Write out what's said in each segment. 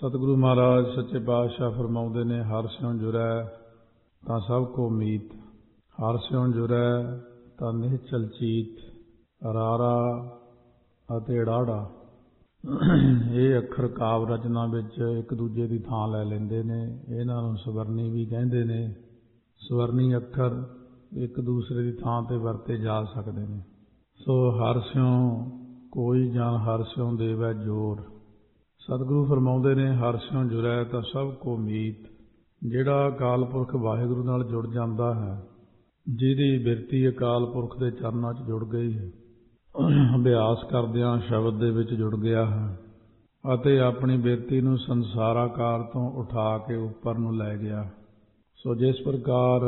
सतगुरु महाराज सच्चे पातशाह फरमाउंदे ने, हर स्यों जुरै तां सब को मीत, हर स्यों जुरै तां निहचल चीत, रारा ਅਤੇ ੜਾੜਾ। ਇਹ ਅੱਖਰ ਕਾਵ ਰਚਨਾ ਵਿੱਚ ਇੱਕ ਦੂਜੇ ਦੀ ਥਾਂ ਲੈ ਲੈਂਦੇ ਨੇ। ਇਹਨਾਂ ਨੂੰ ਸਵਰਨੀ ਵੀ ਕਹਿੰਦੇ ਨੇ। ਸਵਰਨੀ ਅੱਖਰ ਇੱਕ ਦੂਸਰੇ ਦੀ ਥਾਂ ਤੇ ਵਰਤੇ ਜਾ ਸਕਦੇ ਨੇ। ਸੋ ਹਰ ਸਿਉਂ ਕੋਈ ਜਾਣ ਹਰ ਸਿਉਂ ਦੇਵੈ ਜੋਰ। ਸਤਿਗੁਰੂ ਫਰਮਾਉਂਦੇ ਨੇ, ਹਰ ਸਿਉਂ ਜੁਰੈ ਤਾਂ ਸਭ ਕੋ ਮੀਤ। ਜਿਹੜਾ ਅਕਾਲ ਪੁਰਖ ਵਾਹਿਗੁਰੂ ਨਾਲ ਜੁੜ ਜਾਂਦਾ ਹੈ, ਜਿਹਦੀ ਬਿਰਤੀ ਅਕਾਲ ਪੁਰਖ ਦੇ ਚਰਨਾਂ 'ਚ ਜੁੜ ਗਈ ਹੈ, ਅਭਿਆਸ ਕਰਦਿਆਂ ਸ਼ਬਦ ਦੇ ਵਿੱਚ ਜੁੜ ਗਿਆ ਹੈ ਅਤੇ ਆਪਣੀ ਬਿਰਤੀ ਨੂੰ ਸੰਸਾਰਾਕਾਰ ਤੋਂ ਉਠਾ ਕੇ ਉੱਪਰ ਨੂੰ ਲੈ ਗਿਆ। ਸੋ ਜਿਸ ਪ੍ਰਕਾਰ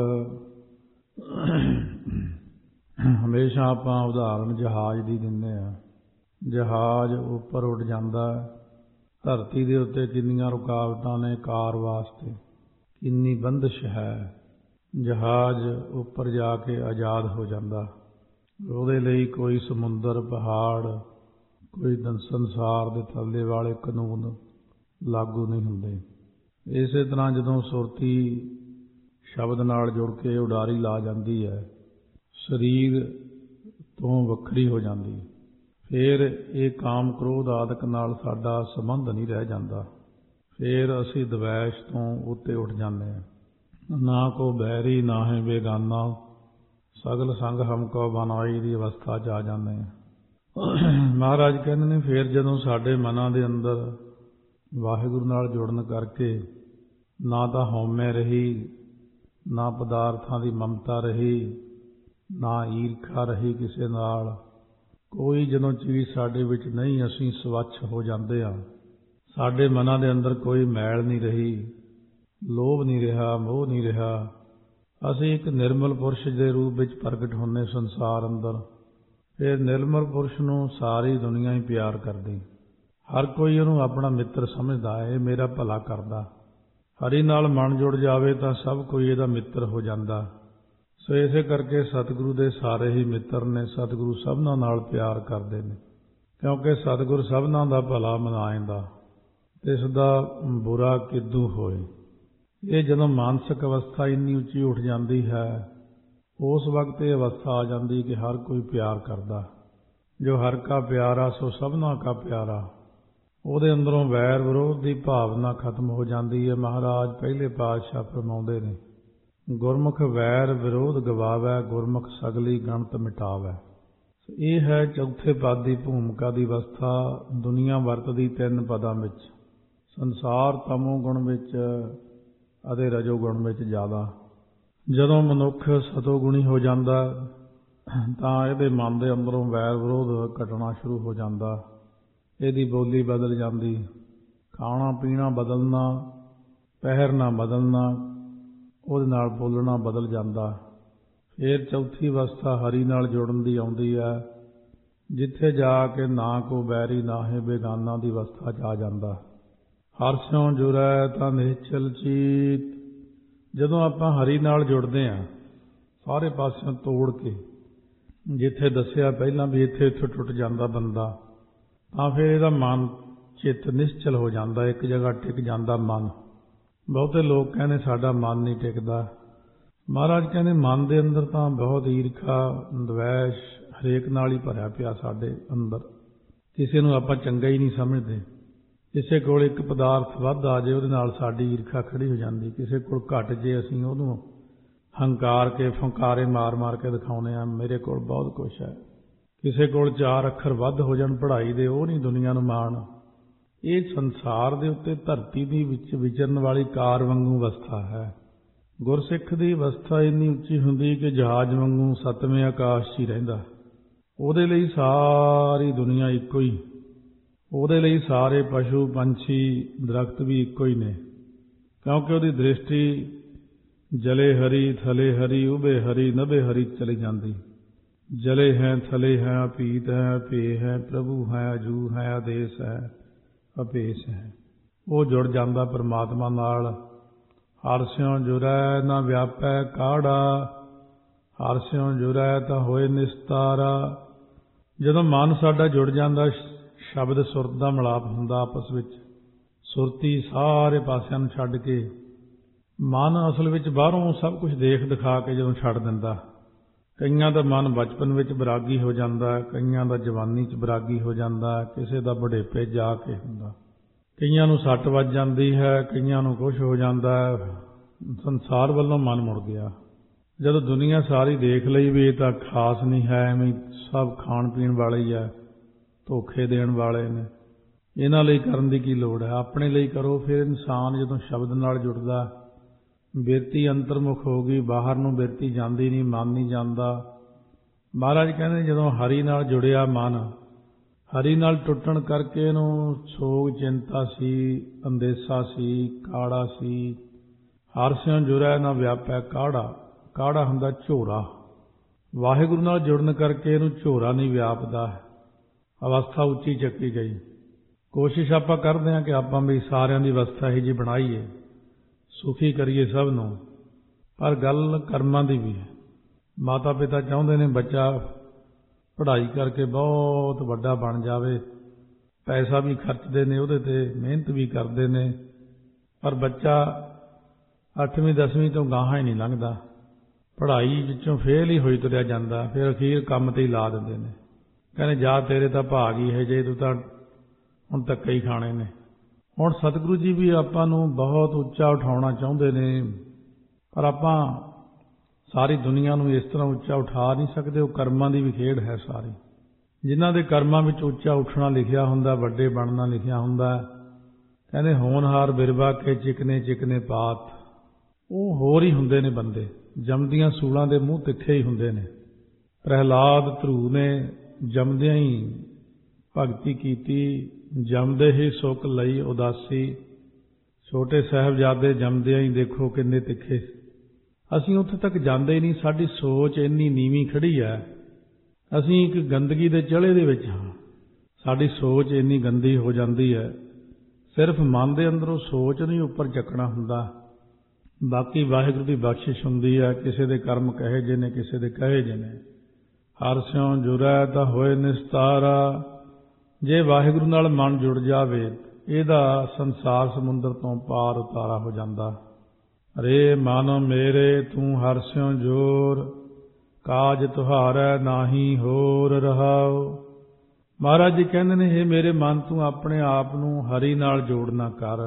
ਹਮੇਸ਼ਾ ਆਪਾਂ ਉਦਾਹਰਨ ਜਹਾਜ਼ ਦੀ ਦਿੰਦੇ ਹਾਂ। ਜਹਾਜ਼ ਉੱਪਰ ਉੱਡ ਜਾਂਦਾ, ਧਰਤੀ ਦੇ ਉੱਤੇ ਕਿੰਨੀਆਂ ਰੁਕਾਵਟਾਂ ਨੇ ਕਾਰ ਵਾਸਤੇ, ਕਿੰਨੀ ਬੰਦਿਸ਼ ਹੈ। ਜਹਾਜ਼ ਉੱਪਰ ਜਾ ਕੇ ਆਜ਼ਾਦ ਹੋ ਜਾਂਦਾ। ਉਹਦੇ ਲਈ ਕੋਈ ਸਮੁੰਦਰ, ਪਹਾੜ, ਕੋਈ ਸੰਸਾਰ ਦੇ ਥੱਲੇ ਵਾਲੇ ਕਾਨੂੰਨ ਲਾਗੂ ਨਹੀਂ ਹੁੰਦੇ। ਇਸੇ ਤਰ੍ਹਾਂ ਜਦੋਂ ਸੁਰਤੀ ਸ਼ਬਦ ਨਾਲ ਜੁੜ ਕੇ ਉਡਾਰੀ ਲਾ ਜਾਂਦੀ ਹੈ, ਸਰੀਰ ਤੋਂ ਵੱਖਰੀ ਹੋ ਜਾਂਦੀ, ਫਿਰ ਇਹ ਕਾਮ ਕ੍ਰੋਧ ਆਦਿਕ ਨਾਲ ਸਾਡਾ ਸੰਬੰਧ ਨਹੀਂ ਰਹਿ ਜਾਂਦਾ। ਫਿਰ ਅਸੀਂ ਦਵੈਸ਼ ਤੋਂ ਉੱਤੇ ਉੱਠ ਜਾਂਦੇ ਹਾਂ। ਨਾ ਕੋ ਬੈਰੀ ਨਾ ਹੈ ਬੇਗਾਨਾ, ਸਗਲ ਸੰਗ ਹਮਕੋ ਬਨਾਈ ਦੀ ਅਵਸਥਾ 'ਚ ਆ ਜਾਂਦੇ ਹਾਂ। ਮਹਾਰਾਜ ਕਹਿੰਦੇ ਨੇ, ਫਿਰ ਜਦੋਂ ਸਾਡੇ ਮਨਾਂ ਦੇ ਅੰਦਰ ਵਾਹਿਗੁਰੂ ਨਾਲ ਜੁੜਨ ਕਰਕੇ ਨਾ ਤਾਂ ਹਉਮੈ ਰਹੀ, ਨਾ ਪਦਾਰਥਾਂ ਦੀ ਮਮਤਾ ਰਹੀ, ਨਾ ਈਰਖਾ ਰਹੀ ਕਿਸੇ ਨਾਲ, ਕੋਈ ਜਦੋਂ ਚੀਜ਼ ਸਾਡੇ ਵਿੱਚ ਨਹੀਂ, ਅਸੀਂ ਸਵੱਛ ਹੋ ਜਾਂਦੇ ਹਾਂ। ਸਾਡੇ ਮਨਾਂ ਦੇ ਅੰਦਰ ਕੋਈ ਮੈਲ ਨਹੀਂ ਰਹੀ, ਲੋਭ ਨਹੀਂ ਰਿਹਾ, ਮੋਹ ਨਹੀਂ ਰਿਹਾ। ਅਸੀਂ ਇੱਕ ਨਿਰਮਲ ਪੁਰਸ਼ ਦੇ ਰੂਪ ਵਿੱਚ ਪ੍ਰਗਟ ਹੁੰਦੇ ਸੰਸਾਰ ਅੰਦਰ। ਫਿਰ ਨਿਰਮਲ ਪੁਰਸ਼ ਨੂੰ ਸਾਰੀ ਦੁਨੀਆ ਹੀ ਪਿਆਰ ਕਰਦੀ, ਹਰ ਕੋਈ ਉਹਨੂੰ ਆਪਣਾ ਮਿੱਤਰ ਸਮਝਦਾ ਹੈ, ਇਹ ਮੇਰਾ ਭਲਾ ਕਰਦਾ। ਹਰੀ ਨਾਲ ਮਨ ਜੁੜ ਜਾਵੇ ਤਾਂ ਸਭ ਕੋਈ ਇਹਦਾ ਮਿੱਤਰ ਹੋ ਜਾਂਦਾ। ਸੋ ਇਸੇ ਕਰਕੇ ਸਤਿਗੁਰੂ ਦੇ ਸਾਰੇ ਹੀ ਮਿੱਤਰ ਨੇ। ਸਤਿਗੁਰੂ ਸਭਨਾਂ ਨਾਲ ਪਿਆਰ ਕਰਦੇ ਨੇ, ਕਿਉਂਕਿ ਸਤਿਗੁਰ ਸਭਨਾਂ ਦਾ ਭਲਾ ਮਨਾਇਂਦਾ, ਇਸ ਦਾ ਬੁਰਾ ਕਿੱਦੂ ਹੋਏ। ਇਹ ਜਦੋਂ ਮਾਨਸਿਕ ਅਵਸਥਾ ਇੰਨੀ ਉੱਚੀ ਉੱਠ ਜਾਂਦੀ ਹੈ, ਉਸ ਵਕਤ ਇਹ ਅਵਸਥਾ ਆ ਜਾਂਦੀ ਕਿ ਹਰ ਕੋਈ ਪਿਆਰ ਕਰਦਾ। ਜੋ ਹਰ ਕਾ ਪਿਆਰਾ ਸੋ ਸਭਨਾ ਕਾ ਪਿਆਰਾ। ਉਹਦੇ ਅੰਦਰੋਂ ਵੈਰ ਵਿਰੋਧ ਦੀ ਭਾਵਨਾ ਖਤਮ ਹੋ ਜਾਂਦੀ ਹੈ। ਮਹਾਰਾਜ ਪਹਿਲੇ ਪਾਤਸ਼ਾਹ ਫਰਮਾਉਂਦੇ ਨੇ, ਗੁਰਮੁਖ ਵੈਰ ਵਿਰੋਧ ਗਵਾਵੈ, ਗੁਰਮੁਖ ਸਗਲੀ ਗਣਤ ਮਿਟਾਵੈ। ਇਹ ਹੈ ਚੌਥੇ ਪਦ ਦੀ ਭੂਮਿਕਾ ਦੀ ਅਵਸਥਾ। ਦੁਨੀਆ ਵਰਤਦੀ 3 ਪਦਾਂ ਵਿੱਚ, ਸੰਸਾਰ ਤਮੋ ਗੁਣ ਵਿੱਚ ਅਤੇ ਰਜੋ ਗੁਣ ਵਿੱਚ ਜ਼ਿਆਦਾ। ਜਦੋਂ ਮਨੁੱਖ ਸਤੋਗੁਣੀ ਹੋ ਜਾਂਦਾ ਤਾਂ ਇਹਦੇ ਮਨ ਦੇ ਅੰਦਰੋਂ ਵੈਰ ਵਿਰੋਧ ਘਟਣਾ ਸ਼ੁਰੂ ਹੋ ਜਾਂਦਾ। ਇਹਦੀ ਬੋਲੀ ਬਦਲ ਜਾਂਦੀ, ਖਾਣਾ ਪੀਣਾ ਬਦਲਣਾ, ਪਹਿਰਨਾ ਬਦਲਣਾ, ਉਹਦੇ ਨਾਲ ਬੋਲਣਾ ਬਦਲ ਜਾਂਦਾ। ਫਿਰ ਚੌਥੀ ਅਵਸਥਾ ਹਰੀ ਨਾਲ ਜੁੜਨ ਦੀ ਆਉਂਦੀ ਹੈ, ਜਿੱਥੇ ਜਾ ਕੇ ਨਾ ਕੋ ਬੈਰੀ ਨਾ ਹੈ ਬੇਗਾਨਾ ਦੀ ਅਵਸਥਾ 'ਚ ਆ ਜਾਂਦਾ। ਹਰ ਸਿਉਂ ਜੁਰੈ ਤਾਂ ਨਿਹਚਲ ਚੀਤ। ਜਦੋਂ ਆਪਾਂ ਹਰੀ ਨਾਲ ਜੁੜਦੇ ਹਾਂ, ਸਾਰੇ ਪਾਸਿਓਂ ਤੋੜ ਕੇ, ਜਿੱਥੇ ਦੱਸਿਆ ਪਹਿਲਾਂ ਵੀ ਇੱਥੇ ਟੁੱਟ ਜਾਂਦਾ ਬੰਦਾ, ਤਾਂ ਫਿਰ ਇਹਦਾ ਮਨ ਚਿੱਤ ਨਿਸ਼ਚਲ ਹੋ ਜਾਂਦਾ, ਇੱਕ ਜਗ੍ਹਾ ਟਿਕ ਜਾਂਦਾ ਮਨ। ਬਹੁਤੇ ਲੋਕ ਕਹਿੰਦੇ ਸਾਡਾ ਮਨ ਨਹੀਂ ਟਿਕਦਾ। ਮਹਾਰਾਜ ਕਹਿੰਦੇ ਮਨ ਦੇ ਅੰਦਰ ਤਾਂ ਬਹੁਤ ਈਰਖਾ, ਦਵੈਸ਼ ਹਰੇਕ ਨਾਲ ਹੀ ਭਰਿਆ ਪਿਆ ਸਾਡੇ ਅੰਦਰ। ਕਿਸੇ ਨੂੰ ਆਪਾਂ ਚੰਗਾ ਹੀ ਨਹੀਂ ਸਮਝਦੇ। ਕਿਸੇ ਕੋਲ ਇੱਕ ਪਦਾਰਥ ਵੱਧ ਆ ਜੇ, ਉਹਦੇ ਨਾਲ ਸਾਡੀ ਈਰਖਾ ਖੜੀ ਹੋ ਜਾਂਦੀ। ਕਿਸੇ ਕੋਲ ਘਟ ਜੇ, ਅਸੀਂ ਉਹਨੂੰ ਹੰਕਾਰ ਕੇ ਫੰਕਾਰੇ ਮਾਰ ਮਾਰ ਕੇ ਦਿਖਾਉਂਦੇ ਹਾਂ, ਮੇਰੇ ਕੋਲ ਬਹੁਤ ਕੁਛ ਹੈ। ਕਿਸੇ ਕੋਲ 4 ਅੱਖਰ ਵੱਧ ਹੋ ਜਾਣ ਪੜ੍ਹਾਈ ਦੇ, ਉਹ ਨਹੀਂ ਦੁਨੀਆ ਨੂੰ ਮਾਣ। ਇਹ ਸੰਸਾਰ ਦੇ ਉੱਤੇ ਧਰਤੀ ਦੀ ਵਿੱਚ ਵਿਚਰਨ ਵਾਲੀ ਕਾਰ ਵਾਂਗੂ ਅਵਸਥਾ ਹੈ। ਗੁਰਸਿੱਖ ਦੀ ਅਵਸਥਾ ਇੰਨੀ ਉੱਚੀ ਹੁੰਦੀ ਕਿ ਜਹਾਜ਼ ਵਾਂਗੂ 7ਵੇਂ ਆਕਾਸ਼ 'ਚ ਹੀ ਰਹਿੰਦਾ। ਉਹਦੇ ਲਈ ਸਾਰੀ ਦੁਨੀਆ ਇੱਕੋ ਹੀ, ਉਹਦੇ ਲਈ ਸਾਰੇ ਪਸ਼ੂ ਪੰਛੀ ਦਰਖਤ ਵੀ ਇੱਕੋ ਹੀ ਨੇ, ਕਿਉਂਕਿ ਉਹਦੀ ਦ੍ਰਿਸ਼ਟੀ ਜਲੇ ਹਰੀ ਥਲੇ ਹਰੀ ਉਭੇ ਹਰੀ ਨਭੇ ਹਰੀ ਚਲੀ ਜਾਂਦੀ। ਜਲੇ ਹੈ ਥਲੇ ਹੈ ਅਪੀਤ ਹੈ ਭੇ ਹੈ ਪ੍ਰਭੂ ਹੈ ਅਜੂ ਹੈ ਆਦੇਸ਼ ਹੈ ਅਭੇਸ ਹੈ। ਉਹ ਜੁੜ ਜਾਂਦਾ ਪਰਮਾਤਮਾ ਨਾਲ। ਹਰ ਸਿਉਂ ਜੁਰੈ ਨਾ ਵਿਆਪੈ ਕਾੜਾ, ਹਰ ਸਿਉਂ ਜੁਰੈ ਤਾਂ ਹੋਏ ਨਿਸਤਾਰਾ। ਜਦੋਂ ਮਨ ਸਾਡਾ ਜੁੜ ਜਾਂਦਾ, ਸ਼ਬਦ ਸੁਰਤ ਦਾ ਮਿਲਾਪ ਹੁੰਦਾ ਆਪਸ ਵਿੱਚ, ਸੁਰਤੀ ਸਾਰੇ ਪਾਸਿਆਂ ਨੂੰ ਛੱਡ ਕੇ ਮਨ ਅਸਲ ਵਿੱਚ ਬਾਹਰੋਂ ਸਭ ਕੁਝ ਦੇਖ ਦਿਖਾ ਕੇ ਜਦੋਂ ਛੱਡ ਦਿੰਦਾ। ਕਈਆਂ ਦਾ ਮਨ ਬਚਪਨ ਵਿੱਚ ਬਰਾਗੀ ਹੋ ਜਾਂਦਾ, ਕਈਆਂ ਦਾ ਜਵਾਨੀ 'ਚ ਬਰਾਗੀ ਹੋ ਜਾਂਦਾ, ਕਿਸੇ ਦਾ ਬੁਢੇਪੇ ਜਾ ਕੇ ਹੁੰਦਾ, ਕਈਆਂ ਨੂੰ ਸੱਟ ਵੱਜ ਜਾਂਦੀ ਹੈ, ਕਈਆਂ ਨੂੰ ਕੁਛ ਹੋ ਜਾਂਦਾ। ਸੰਸਾਰ ਵੱਲੋਂ ਮਨ ਮੁੜ ਗਿਆ। ਜਦੋਂ ਦੁਨੀਆ ਸਾਰੀ ਦੇਖ ਲਈ ਵੀ ਇਹ ਤਾਂ ਖਾਸ ਨਹੀਂ ਹੈ, ਐਵੇਂ ਸਭ ਖਾਣ ਪੀਣ ਵਾਲੇ ਹੀ ਹੈ, ਧੋਖੇ ਦੇਣ ਵਾਲੇ ਨੇ, ਇਹਨਾਂ ਲਈ ਕਰਨ ਦੀ ਕੀ ਲੋੜ ਹੈ, ਆਪਣੇ ਲਈ ਕਰੋ। ਫਿਰ ਇਨਸਾਨ ਜਦੋਂ ਸ਼ਬਦ ਨਾਲ ਜੁੜਦਾ, ਬਿਰਤੀ ਅੰਤਰਮੁਖ ਹੋ ਗਈ, ਬਾਹਰ ਨੂੰ ਬਿਰਤੀ ਜਾਂਦੀ ਨਹੀਂ, ਮਨ ਨਹੀਂ ਜਾਂਦਾ। ਮਹਾਰਾਜ ਕਹਿੰਦੇ ਜਦੋਂ ਹਰੀ ਨਾਲ ਜੁੜਿਆ ਮਨ, ਹਰੀ ਨਾਲ ਟੁੱਟਣ ਕਰਕੇ ਇਹਨੂੰ ਸੋਗ ਚਿੰਤਾ ਸੀ, ਅੰਦੇਸਾ ਸੀ, ਕਾੜਾ ਸੀ। ਹਰ ਸਿਉ ਜੁਰੈ ਨਾ ਵਿਆਪੈ ਕਾੜਾ, ਕਾੜਾ ਹੁੰਦਾ ਝੋਰਾ। ਵਾਹਿਗੁਰੂ ਨਾਲ ਜੁੜਨ ਕਰਕੇ ਇਹਨੂੰ ਝੋਰਾ ਨਹੀਂ ਵਿਆਪਦਾ, ਅਵਸਥਾ ਉੱਚੀ ਚੱਕੀ ਗਈ। ਕੋਸ਼ਿਸ਼ ਆਪਾਂ ਕਰਦੇ ਹਾਂ ਕਿ ਆਪਾਂ ਵੀ ਸਾਰਿਆਂ ਦੀ ਅਵਸਥਾ ਇਹੋ ਜਿਹੀ ਬਣਾਈਏ, ਸੁਖੀ ਕਰੀਏ ਸਭ ਨੂੰ, ਪਰ ਗੱਲ ਕਰਮਾਂ ਦੀ ਵੀ ਹੈ। ਮਾਤਾ ਪਿਤਾ ਚਾਹੁੰਦੇ ਨੇ ਬੱਚਾ ਪੜ੍ਹਾਈ ਕਰਕੇ ਬਹੁਤ ਵੱਡਾ ਬਣ ਜਾਵੇ, ਪੈਸਾ ਵੀ ਖਰਚਦੇ ਨੇ ਉਹਦੇ 'ਤੇ, ਮਿਹਨਤ ਵੀ ਕਰਦੇ ਨੇ, ਪਰ ਬੱਚਾ 8ਵੀਂ 10ਵੀਂ ਤੋਂ ਗਾਹਾਂ ਹੀ ਨਹੀਂ ਲੰਘਦਾ, ਪੜ੍ਹਾਈ ਵਿੱਚੋਂ ਫੇਲ ਹੀ ਹੋਈ ਤੁਰਿਆ ਜਾਂਦਾ। ਫਿਰ ਅਖੀਰ ਕੰਮ 'ਤੇ ਹੀ ਲਾ ਦਿੰਦੇ ਨੇ, ਕਹਿੰਦੇ ਜਾ ਤੇਰੇ ਤਾਂ ਭਾਗ ਹੀ ਹੈ ਜੇ, ਤੂੰ ਤਾਂ ਹੁਣ ਧੱਕੇ ਹੀ ਖਾਣੇ ਨੇ। ਹੁਣ ਸਤਿਗੁਰੂ ਜੀ ਵੀ ਆਪਾਂ ਨੂੰ ਬਹੁਤ ਉੱਚਾ ਉਠਾਉਣਾ ਚਾਹੁੰਦੇ ਨੇ, ਪਰ ਆਪਾਂ ਸਾਰੀ ਦੁਨੀਆ ਨੂੰ ਇਸ ਤਰ੍ਹਾਂ ਉੱਚਾ ਉਠਾ ਨਹੀਂ ਸਕਦੇ। ਉਹ ਕਰਮਾਂ ਦੀ ਵੀ ਖੇਡ ਹੈ ਸਾਰੀ। ਜਿਨ੍ਹਾਂ ਦੇ ਕਰਮਾਂ ਵਿੱਚ ਉੱਚਾ ਉੱਠਣਾ ਲਿਖਿਆ ਹੁੰਦਾ, ਵੱਡੇ ਬਣਨਾ ਲਿਖਿਆ ਹੁੰਦਾ, ਕਹਿੰਦੇ ਹੋਣਹਾਰ ਬਿਰਵਾ ਕੇ ਚਿਕਨੇ ਚਿਕਨੇ ਪਾਤ, ਉਹ ਹੋਰ ਹੀ ਹੁੰਦੇ ਨੇ ਬੰਦੇ, ਜੰਮਦੀਆਂ ਸੂਲਾਂ ਦੇ ਮੂੰਹ ਤਿੱਖੇ ਹੀ ਹੁੰਦੇ ਨੇ। ਪ੍ਰਹਿਲਾਦ ਧਰੂ ਨੇ ਜੰਮਦਿਆਂ ਹੀ ਭਗਤੀ ਕੀਤੀ, ਜੰਮਦੇ ਹੀ ਸੁੱਖ ਲਈ ਉਦਾਸੀ। ਛੋਟੇ ਸਾਹਿਬਜ਼ਾਦੇ ਜੰਮਦਿਆਂ ਹੀ ਦੇਖੋ ਕਿੰਨੇ ਤਿੱਖੇ। ਅਸੀਂ ਉੱਥੇ ਤੱਕ ਜਾਂਦੇ ਹੀ ਨਹੀਂ, ਸਾਡੀ ਸੋਚ ਇੰਨੀ ਨੀਵੀਂ ਖੜੀ ਹੈ, ਅਸੀਂ ਇੱਕ ਗੰਦਗੀ ਦੇ ਚਲੇ ਦੇ ਵਿੱਚ ਹਾਂ, ਸਾਡੀ ਸੋਚ ਇੰਨੀ ਗੰਦੀ ਹੋ ਜਾਂਦੀ ਹੈ। ਸਿਰਫ ਮਨ ਦੇ ਅੰਦਰੋਂ ਸੋਚ ਨਹੀਂ ਉੱਪਰ ਚੱਕਣਾ ਹੁੰਦਾ, ਬਾਕੀ ਵਾਹਿਗੁਰੂ ਦੀ ਬਖਸ਼ਿਸ਼ ਹੁੰਦੀ ਹੈ। ਕਿਸੇ ਦੇ ਕਰਮ ਕਹੇ ਜੇ ਨੇ, ਕਿਸੇ ਦੇ ਕਹੇ ਜੇ ਨੇ। ਹਰ ਸਿਉ ਜੁਰੈ ਤਾਂ ਹੋਏ ਨਿਸਤਾਰਾ, ਜੇ ਵਾਹਿਗੁਰੂ ਨਾਲ ਮਨ ਜੁੜ ਜਾਵੇ, ਇਹਦਾ ਸੰਸਾਰ ਸਮੁੰਦਰ ਤੋਂ ਪਾਰ ਉਤਾਰਾ ਹੋ ਜਾਂਦਾ। ਰੇ ਮਨ ਮੇਰੇ ਤੂੰ ਹਰਿ ਸਿਉ ਜੋਰ, ਕਾਜ ਤੁਹਾਰੈ ਨਾਹੀ ਹੋਰ ਰਹਾਉ। ਮਹਾਰਾਜ ਜੀ ਕਹਿੰਦੇ ਨੇ, ਹੇ ਮੇਰੇ ਮਨ, ਤੂੰ ਆਪਣੇ ਆਪ ਨੂੰ ਹਰੀ ਨਾਲ ਜੋੜਨਾ ਕਰ,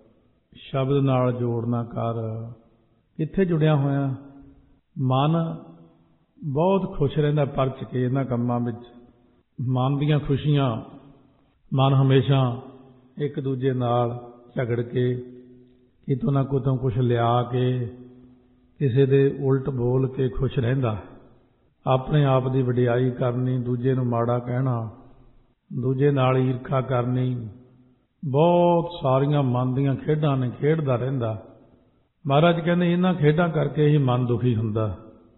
ਸ਼ਬਦ ਨਾਲ ਜੋੜਨਾ ਕਰ। ਕਿੱਥੇ ਜੁੜਿਆ ਹੋਇਆ ਮਨ ਬਹੁਤ ਖੁਸ਼ ਰਹਿੰਦਾ ਪਰਚ ਕੇ ਇਹਨਾਂ ਕੰਮਾਂ ਵਿੱਚ। ਮਨ ਦੀਆਂ ਖੁਸ਼ੀਆਂ, ਮਨ ਹਮੇਸ਼ਾ ਇੱਕ ਦੂਜੇ ਨਾਲ ਝਗੜ ਕੇ, ਕਿਤੋਂ ਨਾ ਕਿਤੋਂ ਕੁਛ ਲਿਆ ਕੇ, ਕਿਸੇ ਦੇ ਉਲਟ ਬੋਲ ਕੇ ਖੁਸ਼ ਰਹਿੰਦਾ। ਆਪਣੇ ਆਪ ਦੀ ਵਡਿਆਈ ਕਰਨੀ, ਦੂਜੇ ਨੂੰ ਮਾੜਾ ਕਹਿਣਾ, ਦੂਜੇ ਨਾਲ ਈਰਖਾ ਕਰਨੀ, ਬਹੁਤ ਸਾਰੀਆਂ ਮਨ ਦੀਆਂ ਖੇਡਾਂ ਨੇ, ਖੇਡਦਾ ਰਹਿੰਦਾ। ਮਹਾਰਾਜ ਕਹਿੰਦੇ ਇਹਨਾਂ ਖੇਡਾਂ ਕਰਕੇ ਹੀ ਮਨ ਦੁਖੀ ਹੁੰਦਾ।